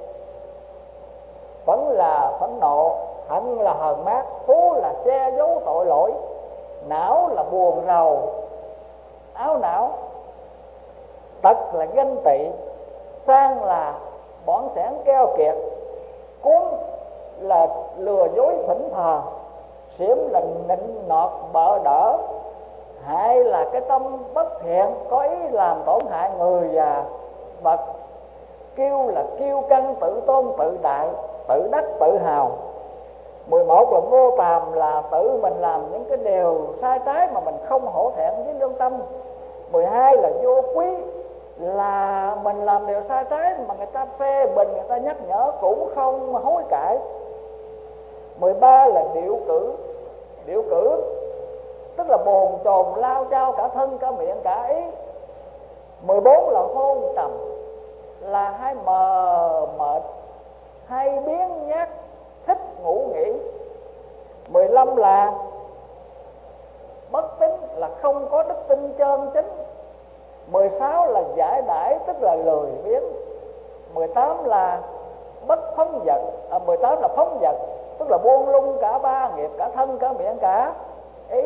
Phẫn là phẫn nộ, hận là hờn mát, phú là che giấu tội lỗi, não là buồn rầu áo não, tật là ganh tị, sang là bỏn sẻn keo kiệt, cuốn là lừa dối phỉnh phờ, xiểm là nịnh nọt bợ đỡ, hại là cái tâm bất thiện có ý làm tổn hại người và vật, kiêu là kiêu căng tự tôn tự đại, tự đắc tự hào. 11 là vô tàm, là tự mình làm những cái điều sai trái mà mình không hổ thẹn với lương tâm. 12 là vô quý, là mình làm điều sai trái mà người ta phê bình, người ta nhắc nhở cũng không hối cải. 13 là điệu cử, điệu cử tức là bồn chồn lao chao cả thân cả miệng cả ý. 14 là hôn trầm, là hay mờ mệt, hay biến nhát, thích ngủ nghỉ. 15 là bất tín, là không có đức tin chân chính. 16 là giải đãi, tức là lười biếng. 18 là bất phóng dật, 18 là phóng dật, tức là buông lung cả ba nghiệp, cả thân cả miệng cả ý.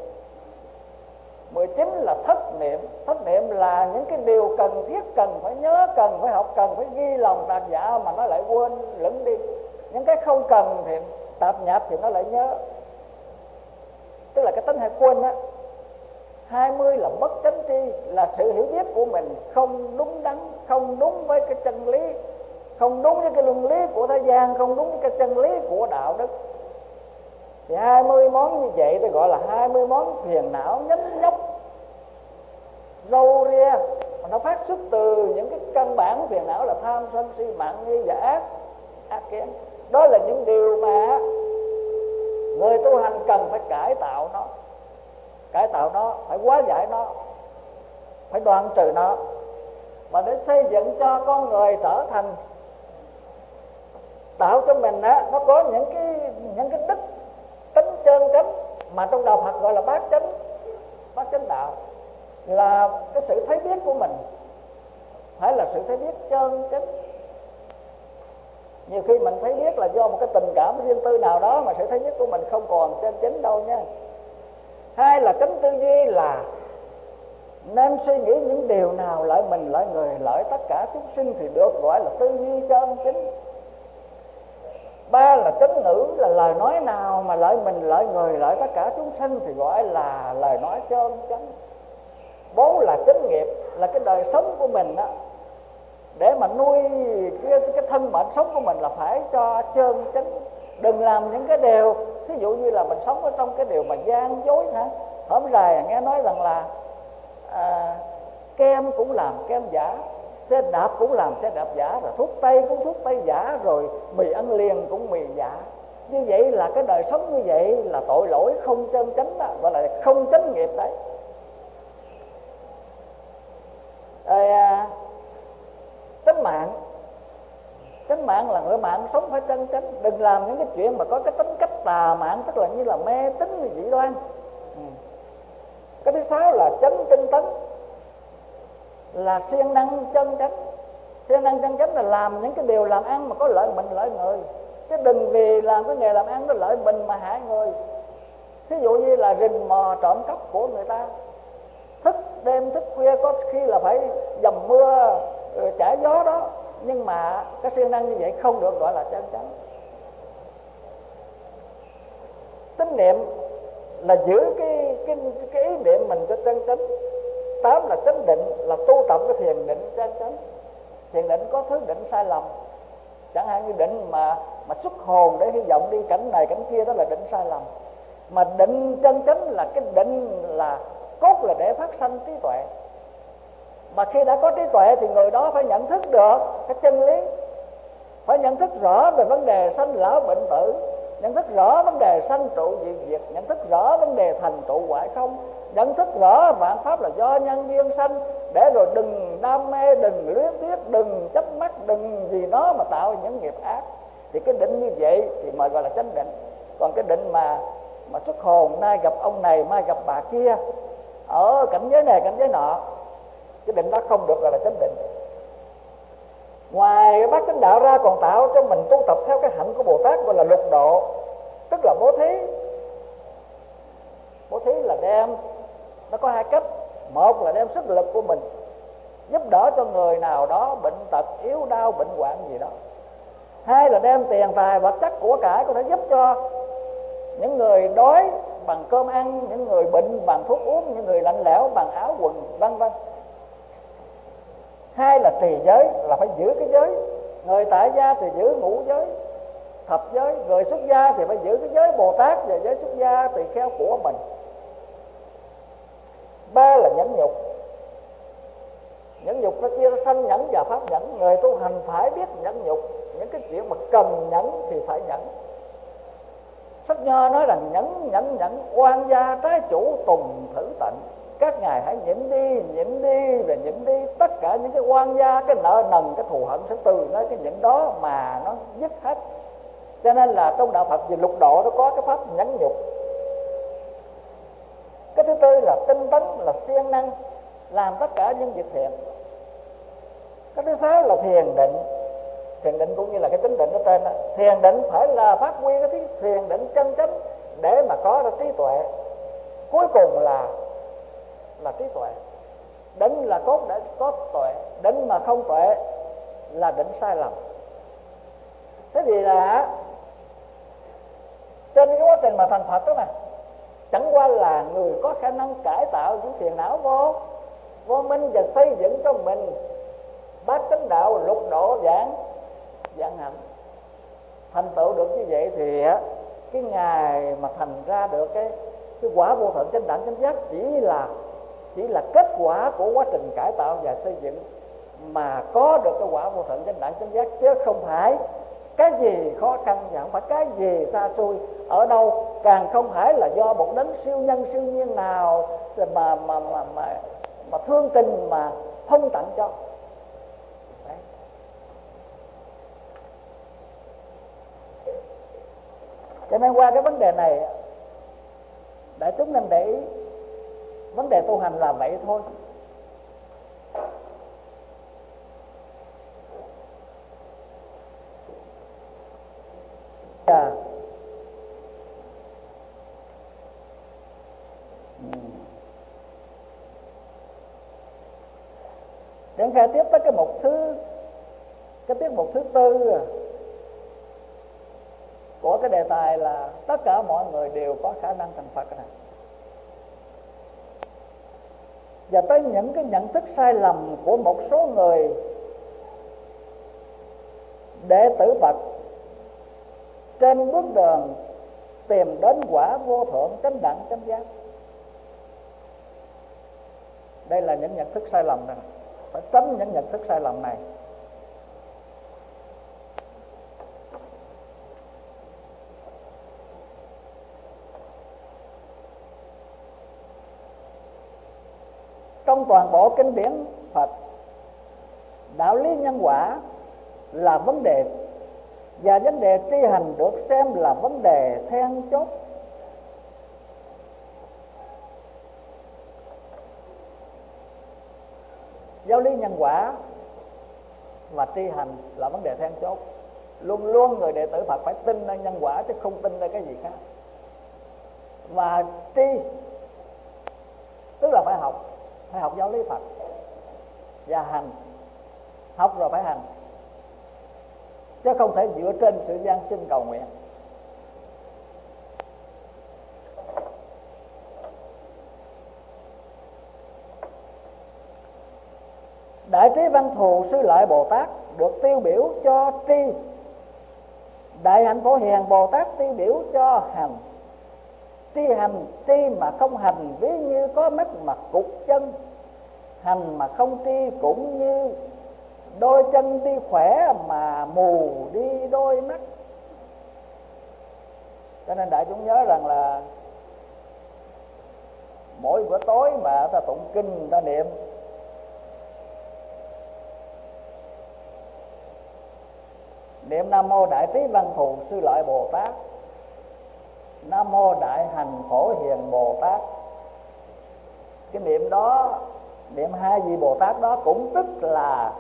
19 là thất niệm, thất niệm là những cái điều cần thiết, cần phải nhớ, cần phải học, cần phải ghi lòng tạc dạ mà nó lại quên lẫn đi. Những cái không cần thì tạp nhạp thì nó lại nhớ, tức là cái tính hay quên á. 20 là bất chánh tri, là sự hiểu biết của mình không đúng đắn, không đúng với cái chân lý, không đúng với cái luân lý của thế gian, không đúng với cái chân lý của đạo đức. Thì 20 món như vậy tôi gọi là 20 món phiền não nhấn nhóc râu ria, mà nó phát xuất từ những cái căn bản phiền não là tham sân si mạng nghi và ác kiến. Đó là những điều mà người tu hành cần phải cải tạo nó, phải hóa giải nó, phải đoạn trừ nó, mà để xây dựng cho con người trở thành, tạo cho mình nó có những cái đức tính chân chánh mà trong đạo Phật gọi là bát chánh đạo, là cái sự thấy biết của mình phải là sự thấy biết chân chánh. Nhiều khi mình thấy biết là do một cái tình cảm riêng tư nào đó mà sự thấy biết của mình không còn chân chính đâu nha. 2 là chánh tư duy, là nên suy nghĩ những điều nào lợi mình, lợi người, lợi tất cả chúng sinh thì được gọi là tư duy chân chính. 3 là chánh ngữ, là lời nói nào mà lợi mình, lợi người, lợi tất cả chúng sinh thì gọi là lời nói chân chánh. 4 là chánh nghiệp, là cái đời sống của mình đó, để mà nuôi cái thân mệnh sống của mình là phải cho chân chánh. Đừng làm những cái điều, ví dụ như là mình sống ở trong cái điều mà gian dối hả. Hôm rày nghe nói rằng là kem cũng làm kem giả, xe đạp cũng làm xe đạp giả, rồi thuốc tây cũng thuốc tây giả, rồi mì ăn liền cũng mì giả. Như vậy là cái đời sống như vậy là tội lỗi không chân chánh đó, gọi là không chánh nghiệp đấy. Chánh mạng là người mạng sống phải chân chánh, đừng làm những cái chuyện mà có cái tính cách tà mạng, tức là như là mê tín dị đoan. Cái thứ 6 là chánh tinh tấn, là siêng năng chân chánh. Siêng năng chân chánh là làm những cái điều làm ăn mà có lợi mình, lợi người, chứ đừng vì làm cái nghề làm ăn nó lợi mình mà hại người. Ví dụ như là rình mò trộm cắp của người ta, thức đêm thức khuya, có khi là phải dầm mưa trải gió đó, nhưng mà cái siêng năng như vậy không được gọi là chân chánh. Tín niệm là giữ cái ý niệm mình cho chân chánh. 8 là chánh định, là tu tập cái thiền định chân chánh. Thiền định có thứ định sai lầm, chẳng hạn như định mà xuất hồn để hy vọng đi cảnh này cảnh kia, đó là định sai lầm. Mà định chân chánh là cái định là cốt là để phát sanh trí tuệ. Mà khi đã có trí tuệ thì người đó phải nhận thức được cái chân lý, phải nhận thức rõ về vấn đề sanh lão bệnh tử, nhận thức rõ vấn đề sanh trụ diệt, nhận thức rõ vấn đề thành trụ hoại không, nhận thức rõ vạn pháp là do nhân duyên sanh, để rồi đừng đam mê, đừng luyến tiếc, đừng chấp mắc, đừng vì nó mà tạo những nghiệp ác. Thì cái định như vậy thì mới gọi là chánh định. Còn cái định mà xuất hồn, nay gặp ông này, mai gặp bà kia, ở cảnh giới này cảnh giới nọ, cái định đó không được gọi là chánh định. Ngoài bát chánh đạo ra còn tạo cho mình tu tập theo cái hạnh của Bồ Tát gọi là lục độ, tức là bố thí. Bố thí là đem, nó có hai cách. Một là đem sức lực của mình giúp đỡ cho người nào đó bệnh tật, yếu đau, bệnh hoạn gì đó. Hai là đem tiền tài vật chất của cải có thể giúp cho những người đói bằng cơm ăn, những người bệnh bằng thuốc uống, những người lạnh lẽo bằng áo quần, vân vân. Hai là trì giới, là phải giữ cái giới. Người tại gia thì giữ ngũ giới, thập giới. Người xuất gia thì phải giữ cái giới Bồ Tát và giới xuất gia tùy theo của mình. Ba là nhẫn nhục. Nhẫn nhục nó chia ra sanh nhẫn và pháp nhẫn. Người tu hành phải biết nhẫn nhục. Những cái chuyện mà cần nhẫn thì phải nhẫn. Sách Nho nói rằng nhẫn oan gia trái chủ tùng thử tận. Các ngài hãy nhịn đi và nhịn đi. Tất cả những cái oan gia, cái nợ nần, cái thù hận sẽ từ nơi cái nhịn đó mà nó dứt hết. Cho nên là trong đạo Phật về lục độ nó có cái pháp nhẫn nhục. Cái thứ tư là tinh tấn, là siêng năng làm tất cả những việc thiện. Cái thứ sáu là thiền định. Thiền định cũng như là cái tính định ở trên đó. Thiền định phải là phát huy cái thiền định chân chánh để mà có ra trí tuệ. Cuối cùng là trí tuệ. Định là cốt để có tuệ. Định mà không tuệ là định sai lầm. Thế thì là trên cái quá trình mà thành Phật đó mà, chẳng qua là người có khả năng cải tạo những phiền não vô minh và xây dựng cho mình bát chánh đạo lục độ giảng hạnh. Thành tựu được như vậy thì cái ngày mà thành ra được cái quả vô thượng chánh đẳng chánh giác chỉ là kết quả của quá trình cải tạo và xây dựng mà có được cái quả vô thượng chánh đẳng chánh giác, chứ không phải cái gì khó khăn và không phải cái gì xa xôi ở đâu, càng không phải là do một đấng siêu nhân siêu nhiên nào mà thương tình mà phong tặng cho. Đấy. Cho nên qua cái vấn đề này đại chúng nên để ý, vấn đề tu hành là vậy thôi. Đến khai tiếp tới cái tiết mục thứ tư của cái đề tài là tất cả mọi người đều có khả năng thành Phật này. Và tới những cái nhận thức sai lầm của một số người đệ tử Phật trên bước đường tìm đến quả vô thượng chánh đẳng chánh giác. Đây là những nhận thức sai lầm này, phải tránh những nhận thức sai lầm này. Trong toàn bộ kinh điển Phật, đạo lý nhân quả là vấn đề, và vấn đề tri hành được xem là vấn đề then chốt. Giáo lý nhân quả và tri hành là vấn đề then chốt. Luôn luôn người đệ tử Phật phải tin nơi nhân quả chứ không tin nơi cái gì khác. Và tri tức là phải học giáo lý Phật, và hành, học rồi phải hành, chứ không thể dựa trên sự gian sinh cầu nguyện. Đại trí Văn Thù Sư Lợi Bồ Tát được tiêu biểu cho tri, Đại Hạnh Phổ Hiền Bồ Tát tiêu biểu cho hành. Tri hành, tri mà không hành ví như có mắt mà cụt chân, hành mà không tri cũng như đôi chân đi khỏe mà mù đi đôi mắt. Cho nên đại chúng nhớ rằng là mỗi bữa tối mà ta tụng kinh, ta niệm niệm Nam Mô Đại Trí Văn Thù Sư Lợi Bồ Tát, Nam Mô Đại Hành Phổ Hiền Bồ Tát. Cái niệm đó, niệm hai vị Bồ Tát đó cũng tức là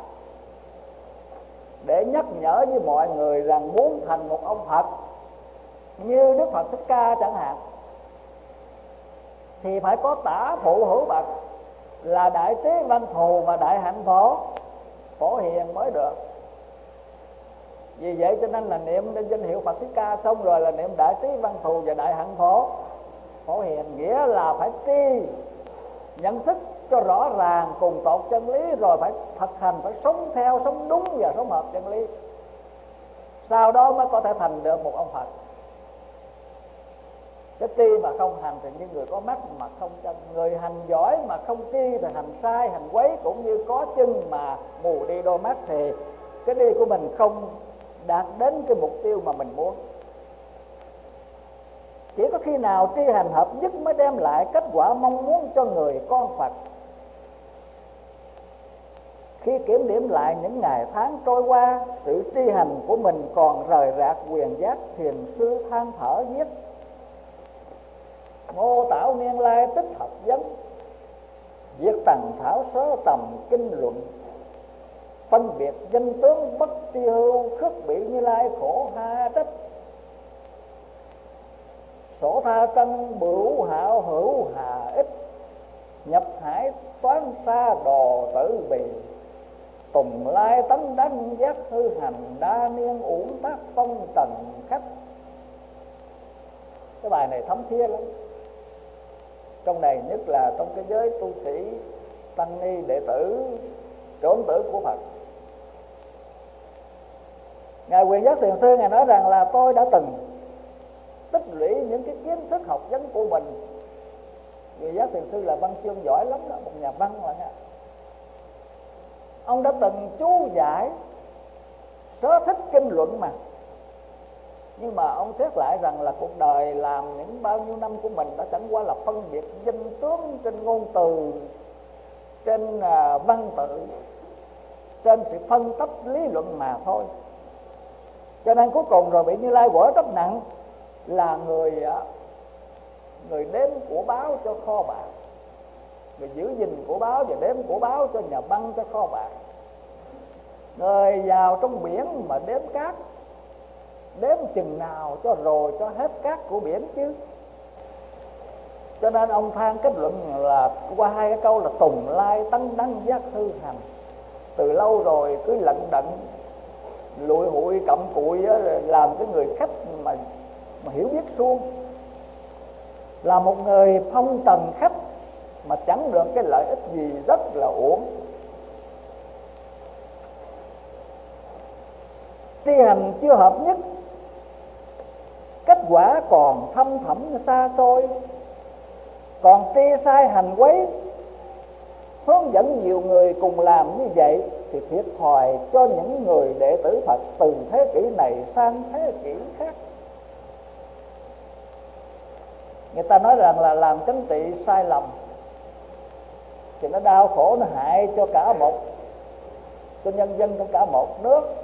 để nhắc nhở với mọi người rằng muốn thành một ông Phật như Đức Phật Thích Ca chẳng hạn, thì phải có tả phụ hữu bậc là Đại Trí Văn Thù và Đại Hạnh Phổ Hiền mới được. Vì vậy cho nên là niệm đến danh hiệu Phật Thích Ca xong rồi là niệm Đại Trí Văn Thù và Đại Hạnh Phổ Hiền, nghĩa là phải tri nhận thức cho rõ ràng cùng tột chân lý, rồi phải thực hành, phải sống theo, sống đúng và sống hợp chân lý, sau đó mới có thể thành được một ông Phật. Cái tri mà không hành thì như người có mắt mà không chân, người hành giỏi mà không tri thì hành sai hành quấy, cũng như có chân mà mù đi đôi mắt thì cái đi của mình không đạt đến cái mục tiêu mà mình muốn. Chỉ có khi nào tri hành hợp nhất mới đem lại kết quả mong muốn cho người con Phật. Khi kiểm điểm lại những ngày tháng trôi qua, sự tri hành của mình còn rời rạc quyền giác, thiền sư than thở viết: Ngô Tảo niên lai tích hợp vấn, viết tần thảo sớ tầm kinh luận, phân biệt danh tướng bất tri hưu, khước bị Như Lai khổ ha trách. Sổ tha trân bửu hảo hữu hà ích, nhập hải toán xa đồ tử bì, tùng lai tấn đánh giác hư hành, đa niên uổng tác phong trần khách. Cái bài này thấm thía lắm. Trong này nhất là trong cái giới tu sĩ tăng ni đệ tử trốn tử của Phật. Ngài Quyền Giác Thiền Sư Ngài nói rằng là tôi đã từng tích lũy những cái kiến thức học vấn của mình. Quyền Giác Thiền Sư là văn chương giỏi lắm đó, một nhà văn là nghe. Ông đã từng chú giải sở thích kinh luận mà. Nhưng mà ông xét lại rằng là cuộc đời làm những bao nhiêu năm của mình đã chẳng qua là phân biệt danh tướng trên ngôn từ, trên văn tự, trên sự phân tích lý luận mà thôi. Cho nên cuối cùng rồi bị Như Lai quở trách nặng là người đếm của báo cho kho bạc, người giữ gìn của báo và đếm của báo cho nhà băng cho kho bạc. Người vào trong biển mà đếm cát, đếm chừng nào cho rồi cho hết cát của biển chứ. Cho nên ông than kết luận là qua hai cái câu là tùng lai tấn đăng giác hư hành. Từ lâu rồi cứ lận đận lụi hụi cặm cụi làm cái người khách mà hiểu biết suông, là một người phong trần khách mà chẳng được cái lợi ích gì, rất là uổng. Tri hành chưa hợp nhất, kết quả còn thâm thẳm xa xôi, còn tri sai hành quấy, hướng dẫn nhiều người cùng làm như vậy thì thiệt thòi cho những người đệ tử Phật từ thế kỷ này sang thế kỷ khác. Người ta nói rằng là làm chính trị sai lầm thì nó đau khổ, nó hại cho cả cho nhân dân trong cả một nước.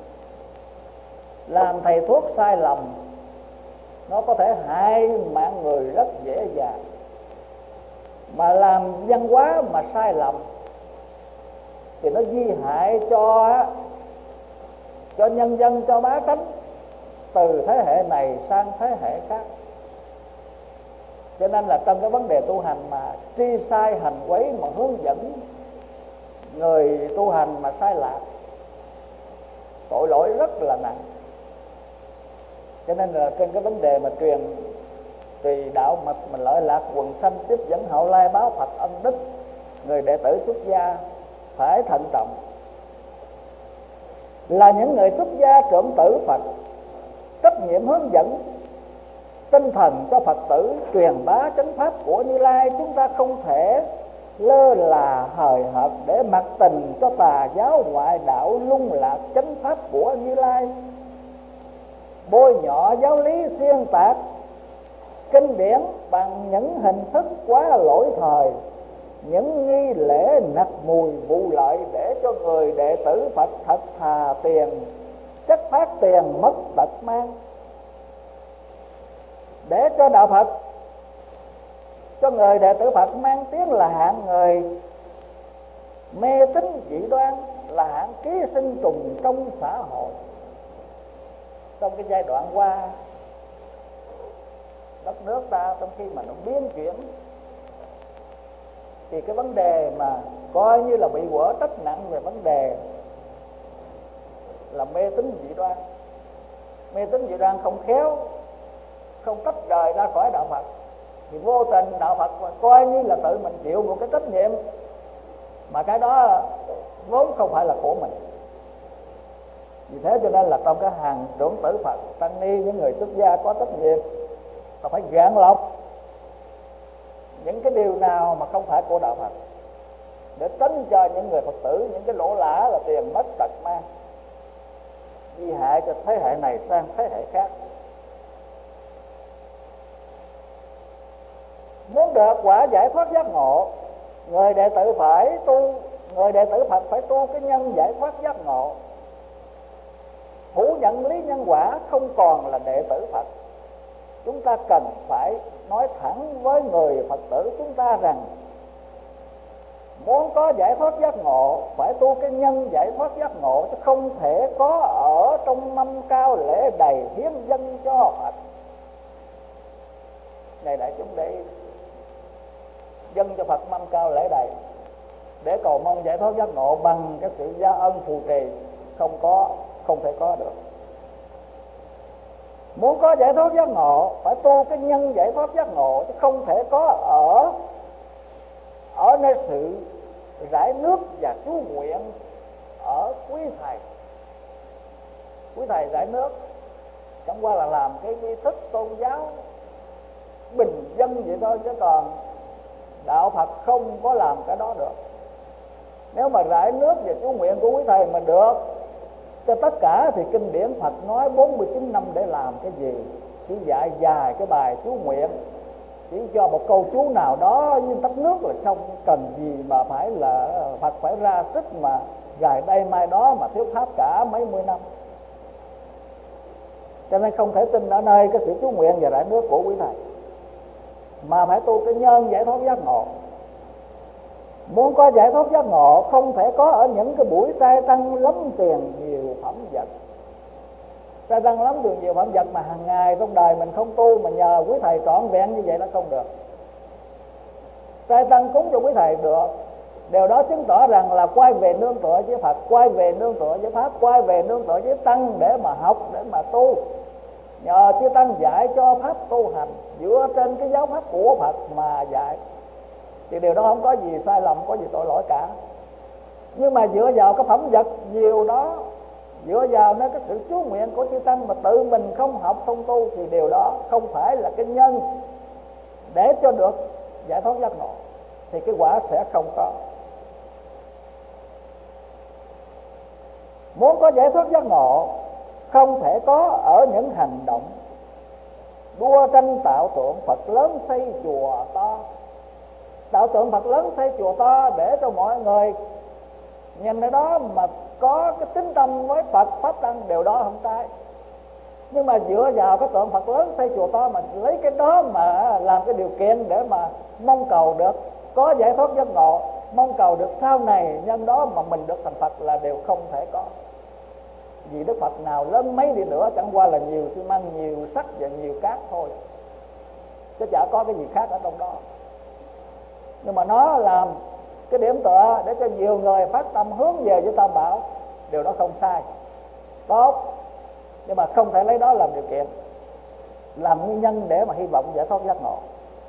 Làm thầy thuốc sai lầm nó có thể hại mạng người rất dễ dàng, mà làm văn hóa mà sai lầm thì nó di hại cho nhân dân, cho bá tánh từ thế hệ này sang thế hệ khác. Cho nên là trong cái vấn đề tu hành mà tri sai hành quấy mà hướng dẫn người tu hành mà sai lạc, tội lỗi rất là nặng. Cho nên là trên cái vấn đề mà truyền tùy đạo mật mà lợi lạc quần sanh, tiếp dẫn hậu lai báo Phật ân đức, người đệ tử xuất gia phải thận trọng. Là những người xuất gia trưởng tử Phật, trách nhiệm hướng dẫn tinh thần cho Phật tử truyền bá chánh pháp của Như Lai. Chúng ta không thể lơ là hời hợt để mặc tình cho tà giáo ngoại đạo lung lạc chánh pháp của Như Lai, bôi nhọ giáo lý, xuyên tạc kinh điển bằng những hình thức quá lỗi thời, những nghi lễ nặc mùi vụ lợi, để cho người đệ tử Phật thật thà tiền chất phát tiền mất tật mang. Để cho đạo Phật, cho người đệ tử Phật mang tiếng là hạng người mê tín dị đoan, là hạng ký sinh trùng trong xã hội. Trong cái giai đoạn qua, đất nước ta trong khi mà nó biến chuyển, thì cái vấn đề mà coi như là bị quở trách nặng về vấn đề là mê tín dị đoan. Mê tín dị đoan không khéo, không tách rời ra khỏi đạo Phật, thì vô tình đạo Phật coi như là tự mình chịu một cái trách nhiệm mà cái đó vốn không phải là của mình. Vì thế cho nên là trong cái hàng trưởng tử Phật, tăng ni, những người xuất gia có trách nhiệm là phải gạn lọc những cái điều nào mà không phải của đạo Phật, để tránh cho những người Phật tử những cái lỗ lã là tiền mất tật mang, di hại cho thế hệ này sang thế hệ khác. Muốn được quả giải thoát giác ngộ, người đệ tử Phật phải tu cái nhân giải thoát giác ngộ. Phủ nhận lý nhân quả không còn là đệ tử Phật. Chúng ta cần phải nói thẳng với người Phật tử chúng ta rằng muốn có giải thoát giác ngộ phải tu cái nhân giải thoát giác ngộ, chứ không thể có ở trong mâm cao lễ đầy hiến dân cho Phật. Này đại chúng, để dân cho Phật mâm cao lễ đầy để cầu mong giải thoát giác ngộ bằng cái sự gia ân phù trì, không thể có được. Muốn có giải thoát giác ngộ phải tu cái nhân giải thoát giác ngộ, chứ không thể có ở nơi sự rải nước và chú nguyện ở quý thầy. Quý thầy rải nước chẳng qua là làm cái nghi thức tôn giáo bình dân vậy thôi, chứ còn đạo Phật không có làm cái đó được. Nếu mà rải nước và chú nguyện của quý thầy mà được cho tất cả thì kinh điển Phật nói 49 năm để làm cái gì? Chỉ dạy dài cái bài chú nguyện, chỉ cho một câu chú nào đó với tắt nước là xong, cần gì mà phải là Phật phải ra sức mà gài đây mai đó mà thuyết pháp cả mấy mươi năm. Cho nên không thể tin ở nơi cái sự chú nguyện và rải nước của quý thầy, mà phải tu cái nhân giải thoát giác ngộ. Muốn có giải thoát giác ngộ không thể có ở những cái buổi trai tăng lắm tiền nhiều phẩm vật. Trai tăng lắm tiền nhiều phẩm vật mà hàng ngày trong đời mình không tu, mà nhờ quý thầy trọn vẹn như vậy nó không được. Trai tăng cúng cho quý thầy được, điều đó chứng tỏ rằng là quay về nương tựa với Phật, quay về nương tựa với Pháp, quay về nương tựa với Tăng để mà học, để mà tu. Nhờ chư Tăng dạy cho Pháp tu hành dựa trên cái giáo pháp của Phật mà dạy, thì điều đó không có gì sai lầm, có gì tội lỗi cả. Nhưng mà dựa vào cái phẩm vật nhiều đó, dựa vào nơi cái sự chú nguyện của chư Tăng mà tự mình không học không tu, thì điều đó không phải là cái nhân để cho được giải thoát giác ngộ, thì cái quả sẽ không có. Muốn có giải thoát giác ngộ không thể có ở những hành động đua tranh tạo tượng Phật lớn xây chùa to. Tạo tượng Phật lớn xây chùa to để cho mọi người nhìn ở đó mà có cái tín tâm với Phật Pháp Tăng, điều đó không sai. Nhưng mà dựa vào cái tượng Phật lớn xây chùa to mà lấy cái đó mà làm cái điều kiện để mà mong cầu được có giải thoát giác ngộ, mong cầu được sau này nhân đó mà mình được thành Phật là điều không thể có. Vì Đức Phật nào lớn mấy đi nữa chẳng qua là nhiều xi măng, nhiều sắt và nhiều cát thôi, chứ chả có cái gì khác ở trong đó. Nhưng mà nó làm cái điểm tựa để cho nhiều người phát tâm hướng về với Tam Bảo, điều đó không sai, tốt. Nhưng mà không thể lấy đó làm điều kiện, làm nguyên nhân để mà hy vọng giải thoát giác ngộ.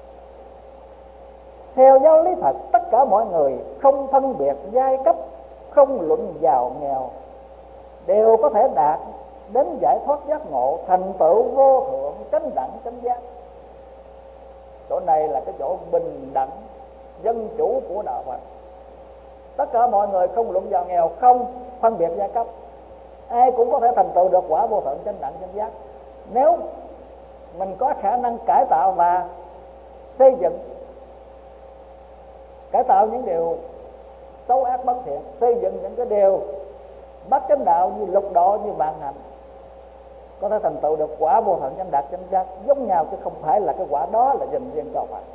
Theo giáo lý Phật, tất cả mọi người không phân biệt giai cấp, không luận giàu nghèo, đều có thể đạt đến giải thoát giác ngộ, thành tựu vô thượng chánh đẳng chánh giác. Chỗ này là cái chỗ bình đẳng dân chủ của đạo Phật. Tất cả mọi người không luận giàu nghèo, không phân biệt giai cấp, ai cũng có thể thành tựu được quả vô thượng chánh đẳng chánh giác. Nếu mình có khả năng cải tạo và xây dựng, cải tạo những điều xấu ác bất thiện, xây dựng những cái điều bát chánh đạo, như lục độ, như vạn hạnh, có thể thành tựu được quả vô thượng chánh đạt chánh giác giống nhau, chứ không phải là cái quả đó là dành riêng cho Phật.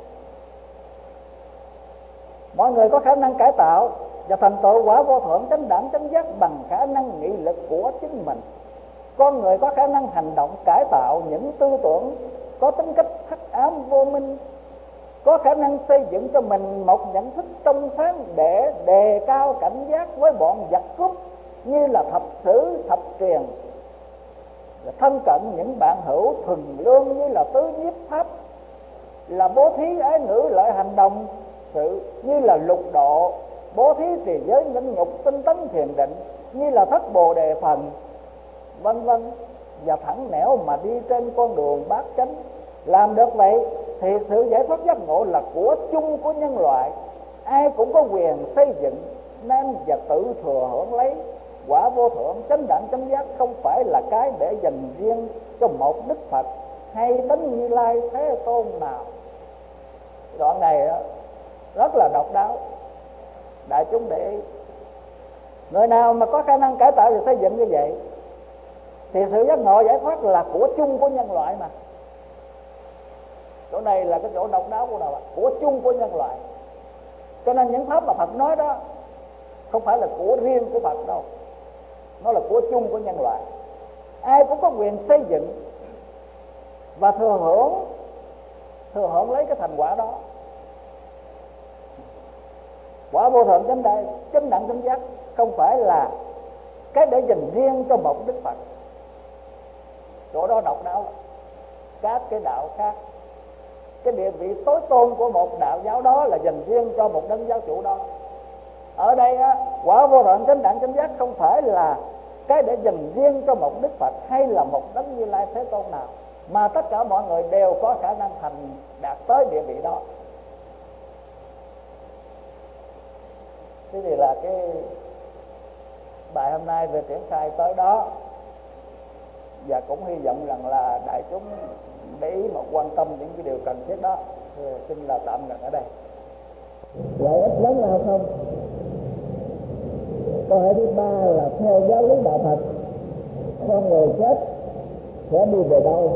Mọi người có khả năng cải tạo và thành tựu quả vô thượng chánh đẳng chánh giác bằng khả năng nghị lực của chính mình. Con người có khả năng hành động cải tạo những tư tưởng có tính cách hắc ám vô minh, có khả năng xây dựng cho mình một nhận thức trong sáng để đề cao cảnh giác với bọn giặc cướp như là thập sử thập truyền, thân cận những bạn hữu thuần lương như là tứ nhiếp pháp, là bố thí ái ngữ lợi hành động sự như là lục độ, bố thí trì giới nhẫn nhục tinh tấn thiền định như là thất bồ đề phần, vân vân, và thẳng nẻo mà đi trên con đường bát chánh. Làm được vậy thì sự giải thoát giác ngộ là của chung của nhân loại, ai cũng có quyền xây dựng nên và tự thừa hưởng lấy. Quả vô thượng chánh đẳng chánh giác không phải là cái để dành riêng cho một Đức Phật hay Đấng Như Lai Thế Tôn nào. Đoạn này rất là độc đáo, đại chúng để ý. Người nào mà có khả năng cải tạo và xây dựng như vậy thì sự giác ngộ giải thoát là của chung của nhân loại mà. Chỗ này là cái chỗ độc đáo của đạo, của chung của nhân loại. Cho nên những pháp mà Phật nói đó không phải là của riêng của Phật đâu, nó là của chung của nhân loại. Ai cũng có quyền xây dựng và thừa hưởng lấy cái thành quả đó. Quả vô thượng chánh đẳng chánh giác không phải là cái để dành riêng cho một Đức Phật. Chỗ đó độc đáo. Các cái đạo khác, cái địa vị tối tôn của một đạo giáo đó là dành riêng cho một đấng giáo chủ đó. Ở đây quả vô thượng chánh đẳng chánh giác không phải là cái để dành riêng cho một Đức Phật hay là một Đấng Như Lai Thế Tôn nào, mà tất cả mọi người đều có khả năng đạt tới địa vị đó. Thế thì là cái bài hôm nay về triển khai tới đó, và cũng hy vọng rằng là đại chúng để ý mà quan tâm những cái điều cần thiết đó. Xin là tạm ngừng ở đây. Lợi ích lớn lao không? Câu hỏi thứ ba là theo giáo lý đạo Phật, con người chết sẽ đi về đâu?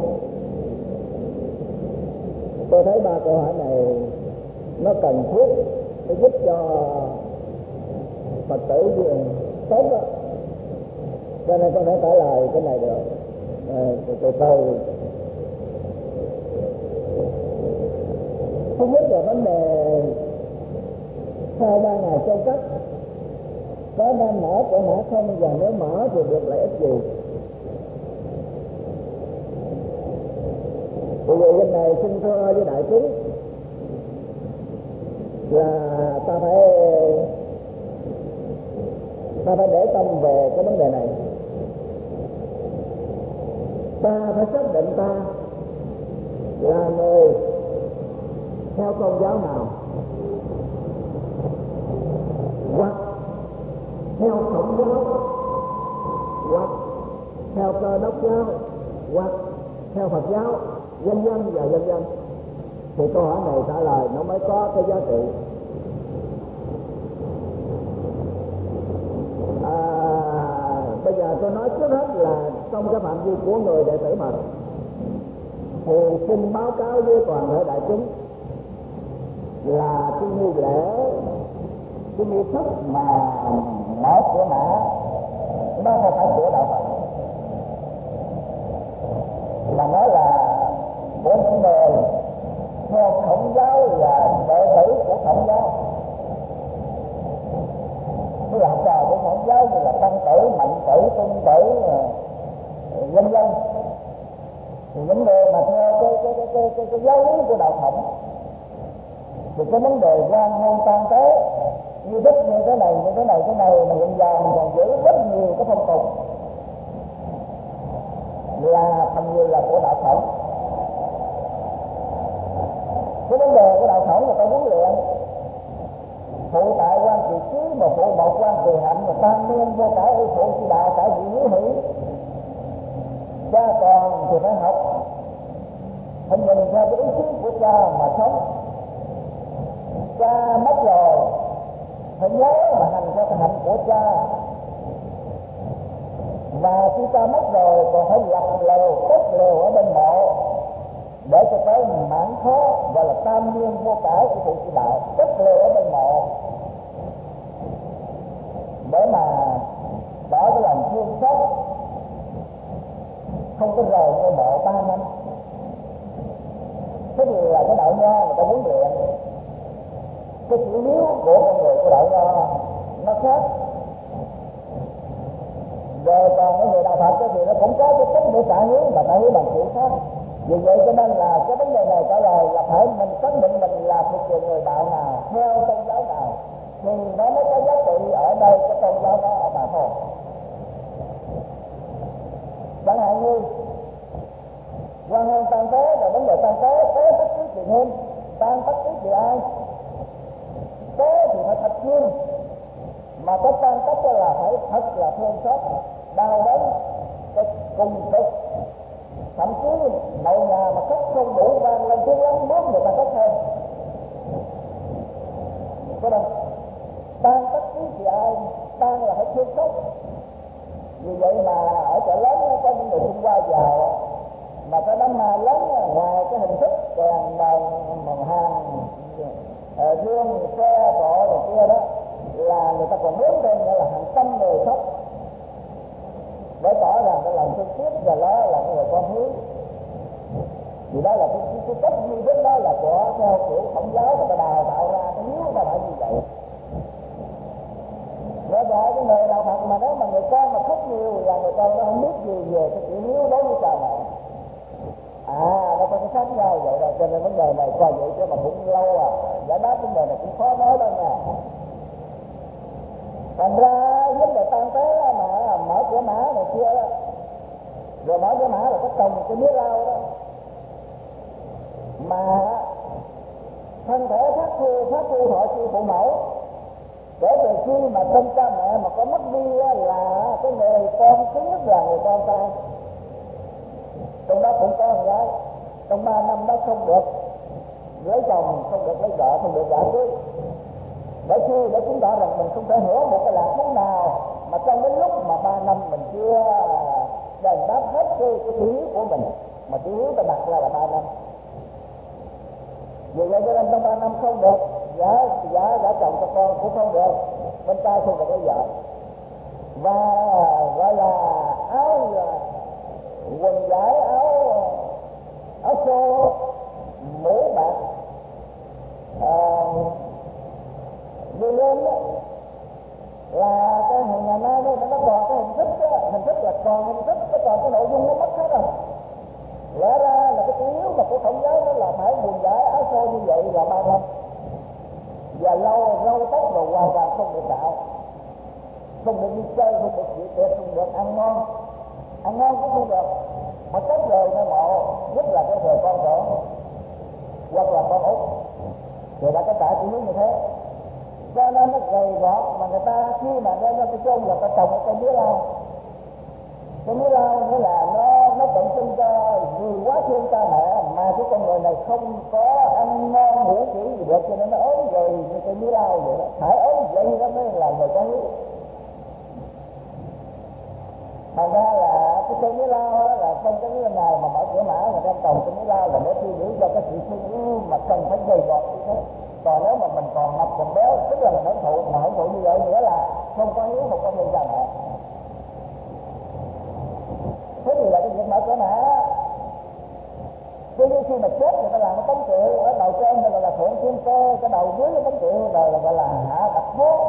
Tôi thấy ba câu hỏi này nó cần thiết để giúp cho Phật tử tốt đó. Cho nên con phải trả lời cái này được. Từ từ. Không biết là vấn đề sau 3 ngày chôn cất có nên mở cửa mã không, và nếu mở thì được lợi ích gì? Vì vậy hôm nay xin thưa với đại chúng là ta phải để tâm về cái vấn đề này. Ta phải xác định ta là người theo tôn giáo nào, hoặc theo Khổng giáo, hoặc theo Cơ Đốc giáo, hoặc theo Phật giáo, vân vân và vân vân. Thì câu hỏi này trả lời nó mới có cái giá trị. Bây giờ tôi nói trước hết là trong cái phạm vi của người đệ tử Phật thì xin báo cáo với toàn thể đại chúng là cái nghi lễ, cái nghi thức mà mở cửa mã nó không phải của đạo Phật, mà nó là của những người theo Khổng giáo và đệ tử của Khổng giáo, tức là học trò của Khổng giáo như là Tăng tử, Mạnh tử, Trung tử, vân vân. Thì những người mà theo cái giáo lý của đạo Khổng thì cái vấn đề quan hôn tang tế như thích như thế này mà hiện giờ mình còn giữ rất nhiều cái phong tục là thành người là của đạo Khổng. Cái vấn đề của đạo Khổng là ta huấn luyện phụ tại quan trì xứ, mà phụ một quan trì hạnh, mà tam niên vô cả ưu phụ chi đạo, cả vị hiếu hỷ. Cha còn thì phải học, phải nhìn theo cái ý chí của cha mà sống. Cha mất rồi phải nhớ mà hành theo cái hạnh của cha. Và khi ta mất rồi còn phải lập lều, cất lều ở bên mộ để cho tới mãn khó, gọi là tam niên vô cải của phụ sư đạo, cất lều ở bên mộ để mà bỏ cái lòng thương xót, không có rời ngôi mộ 3 năm. Thế thì là cái đạo nho người ta huấn luyện cái chữ hiếu của con người của đạo nho nó khác. Rồi còn cái người đạo Phật thì nó cũng có cái cách để trả hiếu, mà trả hiếu bằng chữ khác. Vì vậy cho nên là cái vấn đề này trả lời là phải mình xác định mình là thuộc về người đạo nào, theo tôn giáo nào, thì nó mới có giá trị ở đây cái tôn giáo đó ở bà thôi. Chẳng hạn như quan hôn tang tế, rồi vấn đề tang tế, tế tất cứ chuyện hôn, tang tất cứ chuyện ai, tế thì phải thật nghiêm, mà cái tang tất là phải thật là thương xót, đau đớn, cái cùng cực. Thậm chí nội nhà mà khóc không đủ vang lên tiếng lắm, mốt người ta khóc thêm. Cho nên tang tất cứ chuyện ai, tang là phải thương xót. Vì vậy mà ở chợ lớn có những người Trung Hoa vào mà cái đám ma lớn, ngoài cái hình thức kèn bằng hàng dương xe cộ rồi kia đó, là người ta còn muốn thêm là hàng trăm người khóc để tỏ rằng cái lòng thương tiếc và đó là cái người con hiếu. Vì đó là cái cách duy nhất đó là của theo kiểu Phật giáo người ta đào tạo ra cái hiếu nó phải như vậy. Rõ ràng cái người đạo Phật mà nếu mà người con mà khóc nhiều là người con nó không biết gì về cái chữ hiếu đối với cha mẹ. Nó có cái khác nhau vậy rồi, cho nên vấn đề này coi vậy chứ mà cũng lâu giải đáp vấn đề này cũng khó nói đâu nha. Thành ra vấn đề tang tế mà mở cửa mã này kia đó, rồi mở cửa mã là có trồng cái mía rau đó, mà thân thể phát thu thọ chi phụ mẫu. Để từ khi mà thân cha mẹ mà có mất đi là cái người con thứ nhất là người con trai, trong đó cũng có con gái, trong 3 năm đó không được lấy chồng, không được lấy vợ, không được gả cưới. Để chứng tỏ rằng mình không thể hưởng một cái lạc thú nào mà trong đến lúc mà 3 năm mình chưa đền đáp hết cái chữ hiếu của mình, mà chữ hiếu ta đặt ra là 3 năm. Vì vậy cho nên trong 3 năm không được gả chồng cho con, cũng không được, bên trai không được lấy vợ. Và gọi là áo quần vải, áo xô, mũ bạc đi lên đó, là cái hình ngày nay đó nó còn cái hình thức là còn hình thức, còn cái nội dung nó mất hết rồi. Lẽ ra là cái chủ yếu mà của Phật giáo đó là phải quần vải áo xô như vậy là 3 năm, và râu tóc rồi hoàn toàn không được đạo, không được đi chơi, không được chịu tiệc, không được ăn ngon cũng không được, mà cất rời nơi mộ, nhất là cái thời con trưởng hoặc là con út, rồi đã có cả chữ như thế. Cho nên nó gầy gọt, mà người ta khi mà đem ra cái chôn là ta trồng cái cây mía lau. Cái mía lau nghĩa là nó tượng trưng cho vì quá thương cha mẹ mà cái con người này không có ăn ngon ngủ kỹ gì được, cho nên nó ốm gầy như cây mía lau vậy đó. Phải ốm vậy đó mới là người có hiếu. Thành ra là cái cây mía lau đó là trong cái ngày mà mở cửa mã người đem trồng cây mía lau là để tiêu biểu cho cái sự thương yêu mà cần phải gầy gọt như thế. Còn nếu mà mình còn mập còn béo, tức là mình hưởng thụ, mà hưởng thụ như vậy nghĩa là không có hiếu, không có thương cha mẹ. Thế thì là cái việc mở cửa mã. Chứ khi mà chết người ta làm cái tống triệu ở đầu trên nó gọi là thượng thiên cơ, cái đầu dưới cái tống triệu rồi là gọi là hạ bạch phố.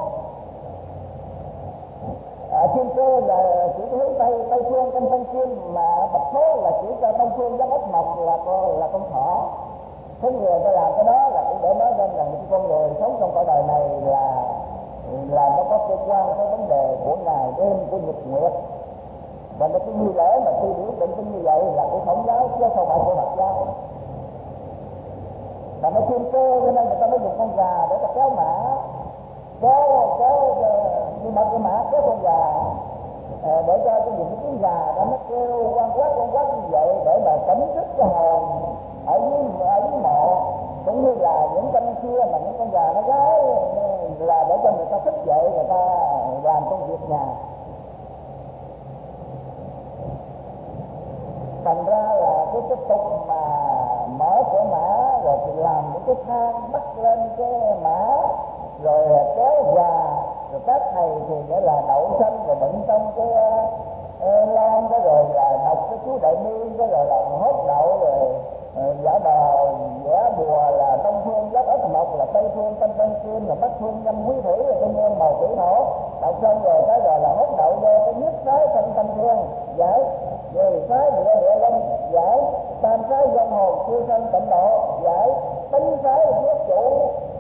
Thiên cơ là chỉ hướng tây phương canh tân kim, mà bạch phố là chỉ cho đông phương giáp ất mộc là con thỏ. Thế người ta làm cái đó là cũng để nói lên rằng cái con người sống trong cõi đời này là nó có cơ quan cái vấn đề của ngày đêm, của nhật nguyệt, và nó cái nghi lễ mà tiêu biểu định như vậy là của Phật giáo chứ không phải của Phật giáo. Mà nó thiên cơ cho nên người ta mới dùng con gà để ta kéo mã, kéo như mà cái mã kéo con gà để cho cái những cái gà đó nó kêu quan quát như vậy để mà tỉnh thức cái hồn ở dưới mộ, cũng như là những canh xưa mà những con gà nó gái là để cho người ta thức dậy, người ta làm công việc nhà. những cái thang bắt lên cái mã, rồi kéo quà, rồi các thầy thì nghĩa là đậu xanh rồi đựng trong cái lon, cái rồi là đọc cái chú đại ni, cái rồi là hốt đậu, rồi giả đò vẽ bùa là đông phương giáp ất mộc, là tây phương tân tân kim, là bắc phương nhâm quý thủy, rồi trung ương màu thủy thổ. Đọc xong rồi cái rồi là hốt đậu vô cái nhất trái thanh thanh thiên giải, rồi trái địa địa linh giải, tam trái vong hồn siêu sanh tịnh độ giải, tính trái viết chủ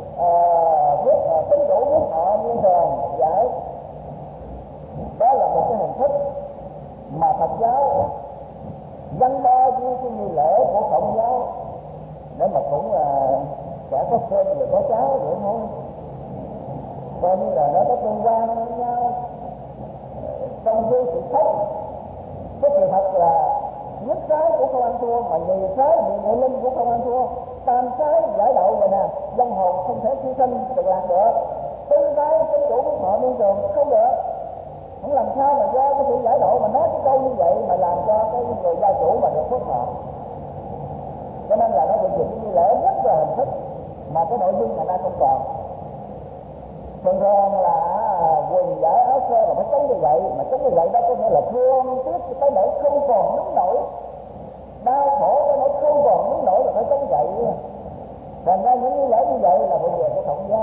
tính chủ viết họ nguyên thường giải. Đó là một cái hình thức mà Phật giáo gắn bó với cái nghi lễ của Cộng giáo, để mà cũng sẽ có cơm rồi có cháo vậy thôi, coi như là nó có tương quan với nhau trong cái sự sống. Cái sự thật là nhất trái của không ăn thua, mà nhì trái bị nghệ linh của không ăn thua, tam trái giải đậu rồi nè, vong hồn không thể siêu sinh được lạc được, tứ trái tính chủ của họ nguyên trường không được. Không làm sao mà do cái sự giải độ mà nói cái câu như vậy mà làm cho cái người gia chủ mà được phước thọ. Cho nên là nó bị dùng cái nghi lễ rất là hình thức mà cái nội dung ngày nay không còn. Thường thường là quần giải áo sơ là phải chống như vậy, mà chống như vậy đó có nghĩa là thương tiếc tới nỗi không còn nứng nổi, đau khổ tới nỗi không còn nứng nổi là phải chống vậy. Thành ra những nghi lễ như vậy là bây giờ của Cộng giáo.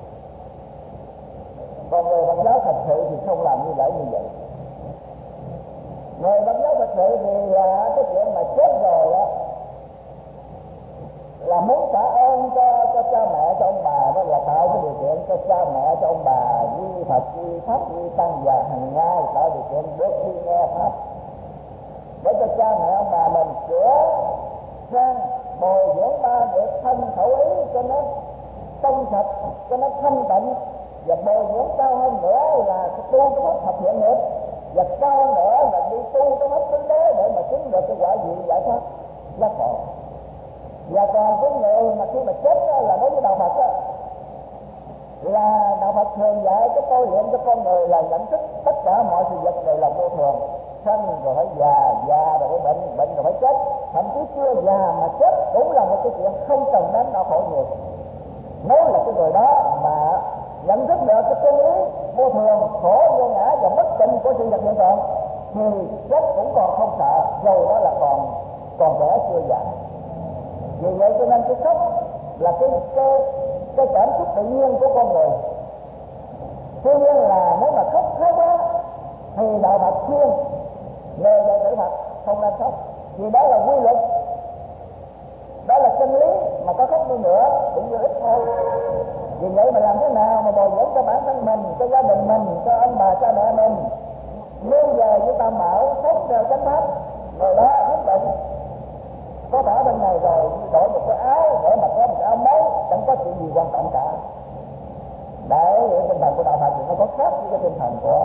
Còn người Phật giáo thật sự thì không làm nghi lễ như vậy. Người Phật giáo thật sự thì là cái chuyện mà chết rồi đó là muốn trả ơn cho cha mẹ, cho ông bà, đó là tạo cái điều kiện cho cha mẹ, cho ông bà quy Phật, quy Pháp, quy Tăng và hàng ngày tạo điều kiện bước đi nghe Pháp, để cho cha mẹ ông bà mình sửa sang bồi dưỡng ba được thân khẩu ý cho nó trong sạch, cho nó thanh tịnh, và bồi dưỡng cao hơn nữa là tu cái pháp thập thiện nghiệp, và cao hơn nữa là đi tu cái pháp tứ đế để mà chứng được cái quả vị giải thoát giác ngộ. Và còn cái người mà khi mà chết đó, là đối với đạo Phật đó, là đạo Phật thường dạy cái tôi luyện cho con người là nhận thức tất cả mọi sự vật đều là vô thường, sanh rồi phải già, già rồi phải bệnh, bệnh rồi phải chết, thậm chí chưa già mà chết cũng là một cái chuyện không cần đến đau khổ nhiều. Nếu là cái người đó mà nhận thức được cái chân lý vô thường, khổ vô ngã và bất tịnh của sự vật hiện tượng thì chết cũng còn không sợ, dầu đó là còn trẻ chưa già. Vì vậy cho nên cái khóc là cái cảm xúc tự nhiên của con người. Tuy nhiên là nếu mà khóc thái quá thì đạo Phật khuyên người đệ tử Phật không nên khóc, vì đó là quy luật, đó là chân lý, mà có khóc đi nữa cũng vô ích thôi. Vì vậy mà làm thế nào mà bồi dưỡng cho bản thân mình, cho gia đình mình, cho ông bà cha mẹ mình luôn về với Tam Bảo, sống theo chánh pháp, rồi đó quyết định có thả bên này rồi đổi một cái áo để mà có một cái áo mới, chẳng có chuyện gì quan trọng cả. Để tinh thần của đạo Phật thì nó có khác với cái tinh thần của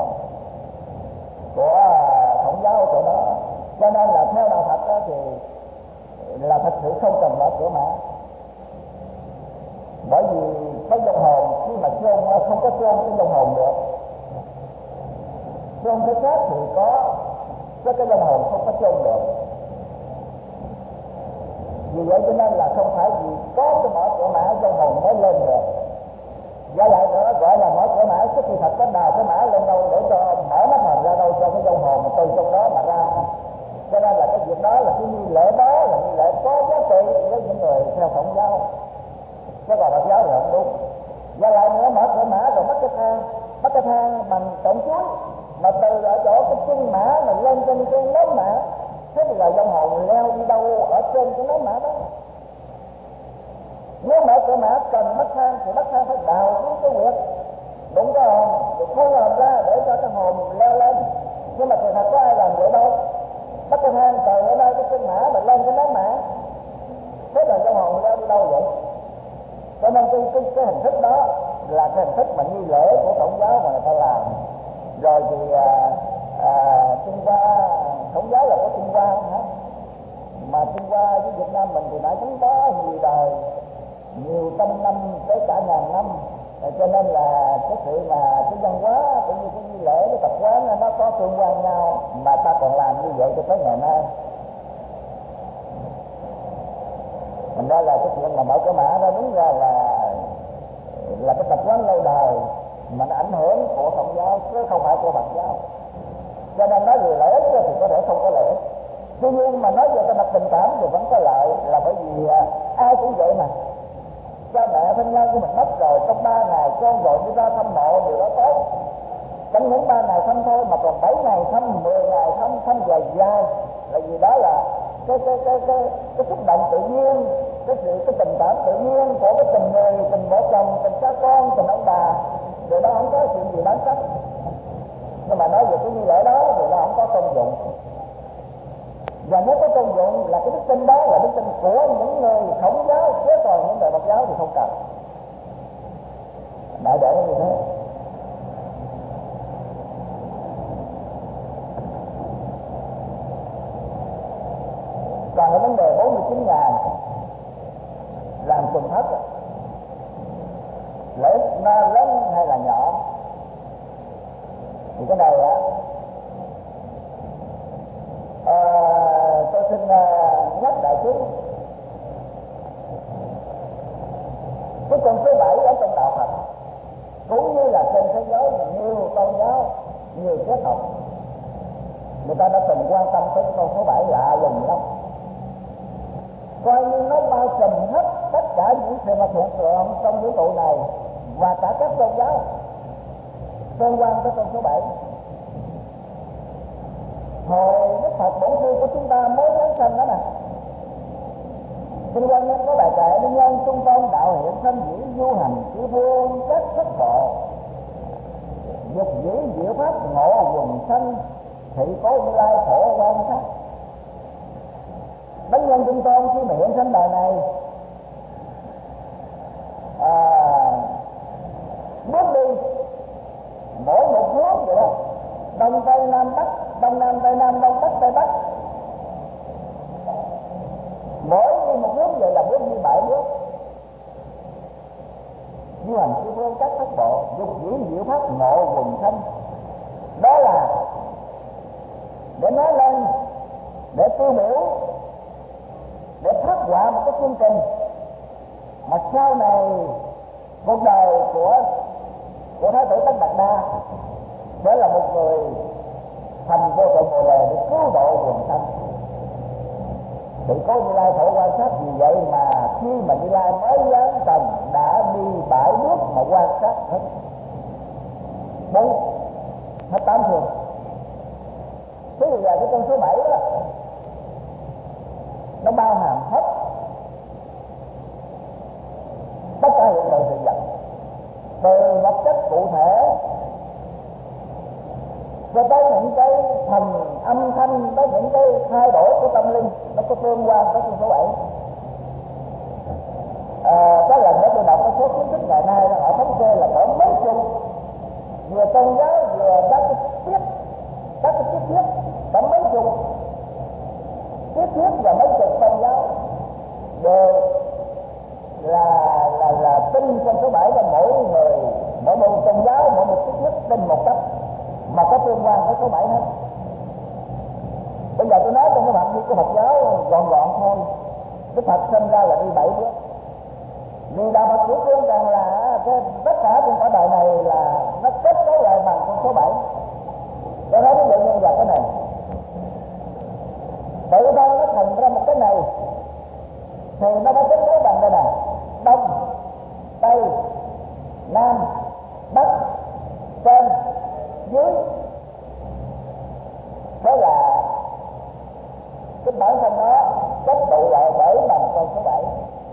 Thống giáo của nó. Cho nên là theo đạo Phật đó thì là thật sự không cần mở cửa mã, bởi vì cái vong hồn khi mà chôn không có chôn cái vong hồn được, chôn cái xác thì có, cái vong hồn không có chôn được. Vì vậy cho nên là không phải vì có cái mở cửa mã vong hồn mới lên được. Và lại nữa gọi là mở cửa mã, cái kỳ thật có đào cái mã lên đâu để cho mở mắt hồn ra đâu cho cái vong hồn mà từ trong đó mà ra. Cho nên là cái việc đó là cái nghi lễ, đó là nghi lễ có giá trị với những người theo Phật giáo, chứ còn Phật giáo thì không đúng. Và lại nữa mở cửa mã rồi bắt cái thang bằng trộn chuối, mà từ ở chỗ cái chân mã mà lên trên cái nón mã, thế thì là vong hồn leo đi đâu ở trên cái nón mã đó. Nếu mở cửa mã cần bắt thang thì bắt thang phải đào xuống cái huyệt, đúng cái hồn, rồi khui hồn ra để cho cái hồn leo lên. Nhưng mà thật có ai làm vậy đâu, bắt cái thang từ ở đây cái chân mã mà lên cái nón mã, thế là vong hồn leo đi đâu vậy? Cho nên cái hình thức đó là cái hình thức mà nghi lễ của Tổng giáo mà người ta làm. Rồi thì Trung Hoa, Tổng giáo là có Trung Hoa không hả? Mà Trung Hoa với Việt Nam mình thì đã chúng có nhiều đời, nhiều trăm năm tới cả ngàn năm. Cho nên là cái sự mà cái văn hóa cũng như cái nghi lễ, cái tập quán nó có tương quan nhau, mà ta còn làm như vậy cho tới ngày nay. Mình đó là cái chuyện mà mở cửa mã đó đúng ra là cái tập quán lâu đời mà nó ảnh hưởng của Phật giáo chứ không phải của Phật giáo. Cho nên nói về lợi ích thì có thể không có lợi ích, tuy nhiên mà nói về cái mặt tình cảm thì vẫn có lợi, là bởi vì ai cũng vậy mà. Cha mẹ thân nhân của mình mất rồi, trong 3 ngày con gọi đi ra thăm mộ, điều đó tốt. Chẳng những 3 ngày thăm thôi mà còn 7 ngày thăm, 10 ngày thăm dài dài, là vì đó là cái xúc động tự nhiên, cái tình cảm tự nhiên của cái tình người, tình vợ chồng, tình cha con, tình ông bà, điều đó không có chuyện gì đáng trách. Nhưng mà nói về cái nghi lễ đó thì nó không có công dụng. Và nếu có công dụng là cái đức tin đó là đức tin của những người Khổng giáo, chứ còn những người Phật giáo thì không cần. Đại để như thế. Còn cái vấn đề 49.000 làm tuần thất, lợi ích nó lớn hay là nhỏ, thì cái này tôi xin nhắc đại chúng cái con số 7 ở trong đạo Phật cũng như là trên thế giới nhiều tôn giáo, nhiều triết học, người ta đã từng quan tâm tới con số 7 lạ lùng lắm, coi như nó bao trùm hết tất cả những sự mà thuộc tượng trong vũ trụ này và cả các tôn giáo tương quan tới con số 7. Hồi Đức Phật Bổn Sư của chúng ta mới giáng sanh đó nè, Kinh Quan Nhân có bài kệ Đương Nhân Trung Tôn đạo hiện sanh dĩ du hành chư phương các thất bộ, dục dĩ diệu pháp ngộ quần sanh thị cố Như Lai phổ quan sát. Đấng Nhân Trung Tôn khi mà hiện sanh đời này bước đi mỗi một hướng vậy đó, đông tây nam bắc, đông nam tây nam, đông bắc tây bắc, mỗi đi một hướng vậy là bước đi 7 bước. Du hành chư phương các thất bộ, dục dĩ diệu pháp ngộ quần sanh. Đó là để nói lên, để tiêu biểu, để phát họa một cái chương trình mà sau này cuộc đời của Thái tử Tất Đạt Đa sẽ là một người thành vô thượng Bồ Đề để cứu độ quần sanh. Thì có Như Lai phổ quan sát, vì vậy mà khi mà Như Lai mới giáng trần đã đi 7 bước mà quan sát hết 8 phương. Thế thì là cái con số 7 đó nó bao hàm hết tất cả hiện tượng sự vật, từ vật chất cụ thể cho tới những cái thần âm thanh, tới những cái thay đổi của tâm linh, nó có tương quan tới con số 7. Có lần đó tôi đọc cái số kiến thức ngày nay họ thống kê là có mấy chục, vừa tôn giáo vừa các cái triết thuyết, có mấy chục triết thuyết và mấy chục tôn giáo đều là tin con số 7 cho mỗi người, mỗi một tôn giáo, mỗi một triết thuyết tin một cách mà có tương quan với số 7 hết. Bây giờ tôi nói trong cái phạm vi của Phật giáo gọn thôi. Đức Phật sinh ra là đi 7 bước. Vì đạo Phật chủ trương rằng là tất cả trên cả đời này là nó kết cấu lại bằng con số 7. Tôi nói ví dụ như là cái này, tự thân nó thành ra một cái này thì nó phải kết cấu bằng đây nè: đông, tây, nam, bắc, trên, dưới. Đó là cái bản thân nó kết tụ lại bởi bằng con số 7.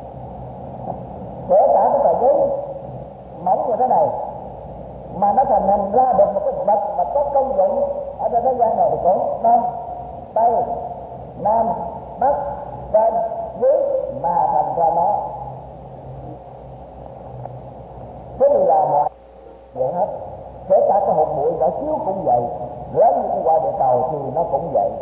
Kể cả cái tờ giấy mỏng như thế này mà nó thành hình ra được một cái vật mà có công dụng ở trên thế gian này thì cũng đông, tây, nam, bắc, trên, dưới mà thành ra nó. Thế thì là mọi vậy hết. Kể cả cái hột bụi nhỏ xíu cũng vậy, lớn như cái quả địa cầu thì nó cũng vậy.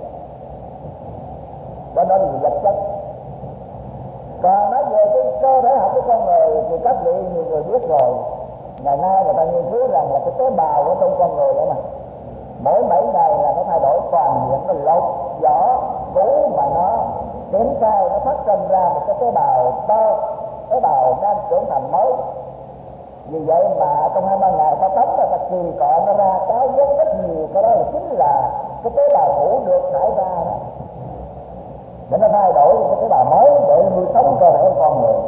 Đó nói gì vật chất. Còn nói về cái cơ thể học của con người thì các vị nhiều người biết rồi. Ngày nay người ta nghiên cứu rằng là cái tế bào của trong con người đó mà mỗi 7 ngày là nó thay đổi toàn diện, nó lột vỏ cũ mà nó triển khai nó phát sinh ra một cái tế bào to, tế bào đang trưởng thành mới. Vì vậy mà trong 23 ngày ta tắm và ta kỳ cọ nó ra cáo vết rất nhiều, cái đó là chính là cái tế bào cũ được thải ra đó, để nó thay đổi cái tế bào mới để nuôi sống cơ thể con người.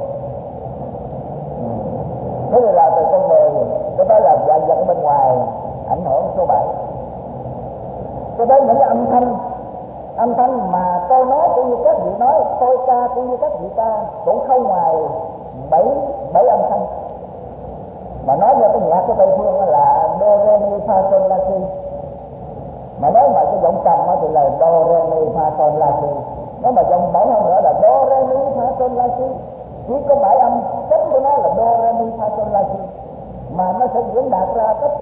Thế thì là từ con người cái đó là dạng vật bên ngoài ảnh hưởng số 7. Cho đến những cái âm thanh mà tôi nói cũng như các vị nói, tôi ca cũng như các vị ca, cũng không ngoài bảy âm thanh. Mà nói về cái nhạc của Tây phương là do re mi fa sol la si, mà nói mà cái giọng trầm thì là do re mi fa sol la si, nói mà giọng bổng hơn nữa là do re mi fa sol la si. Chỉ có 7 âm chính của nó là do re mi fa sol la si, mà nó sẽ diễn đạt ra tất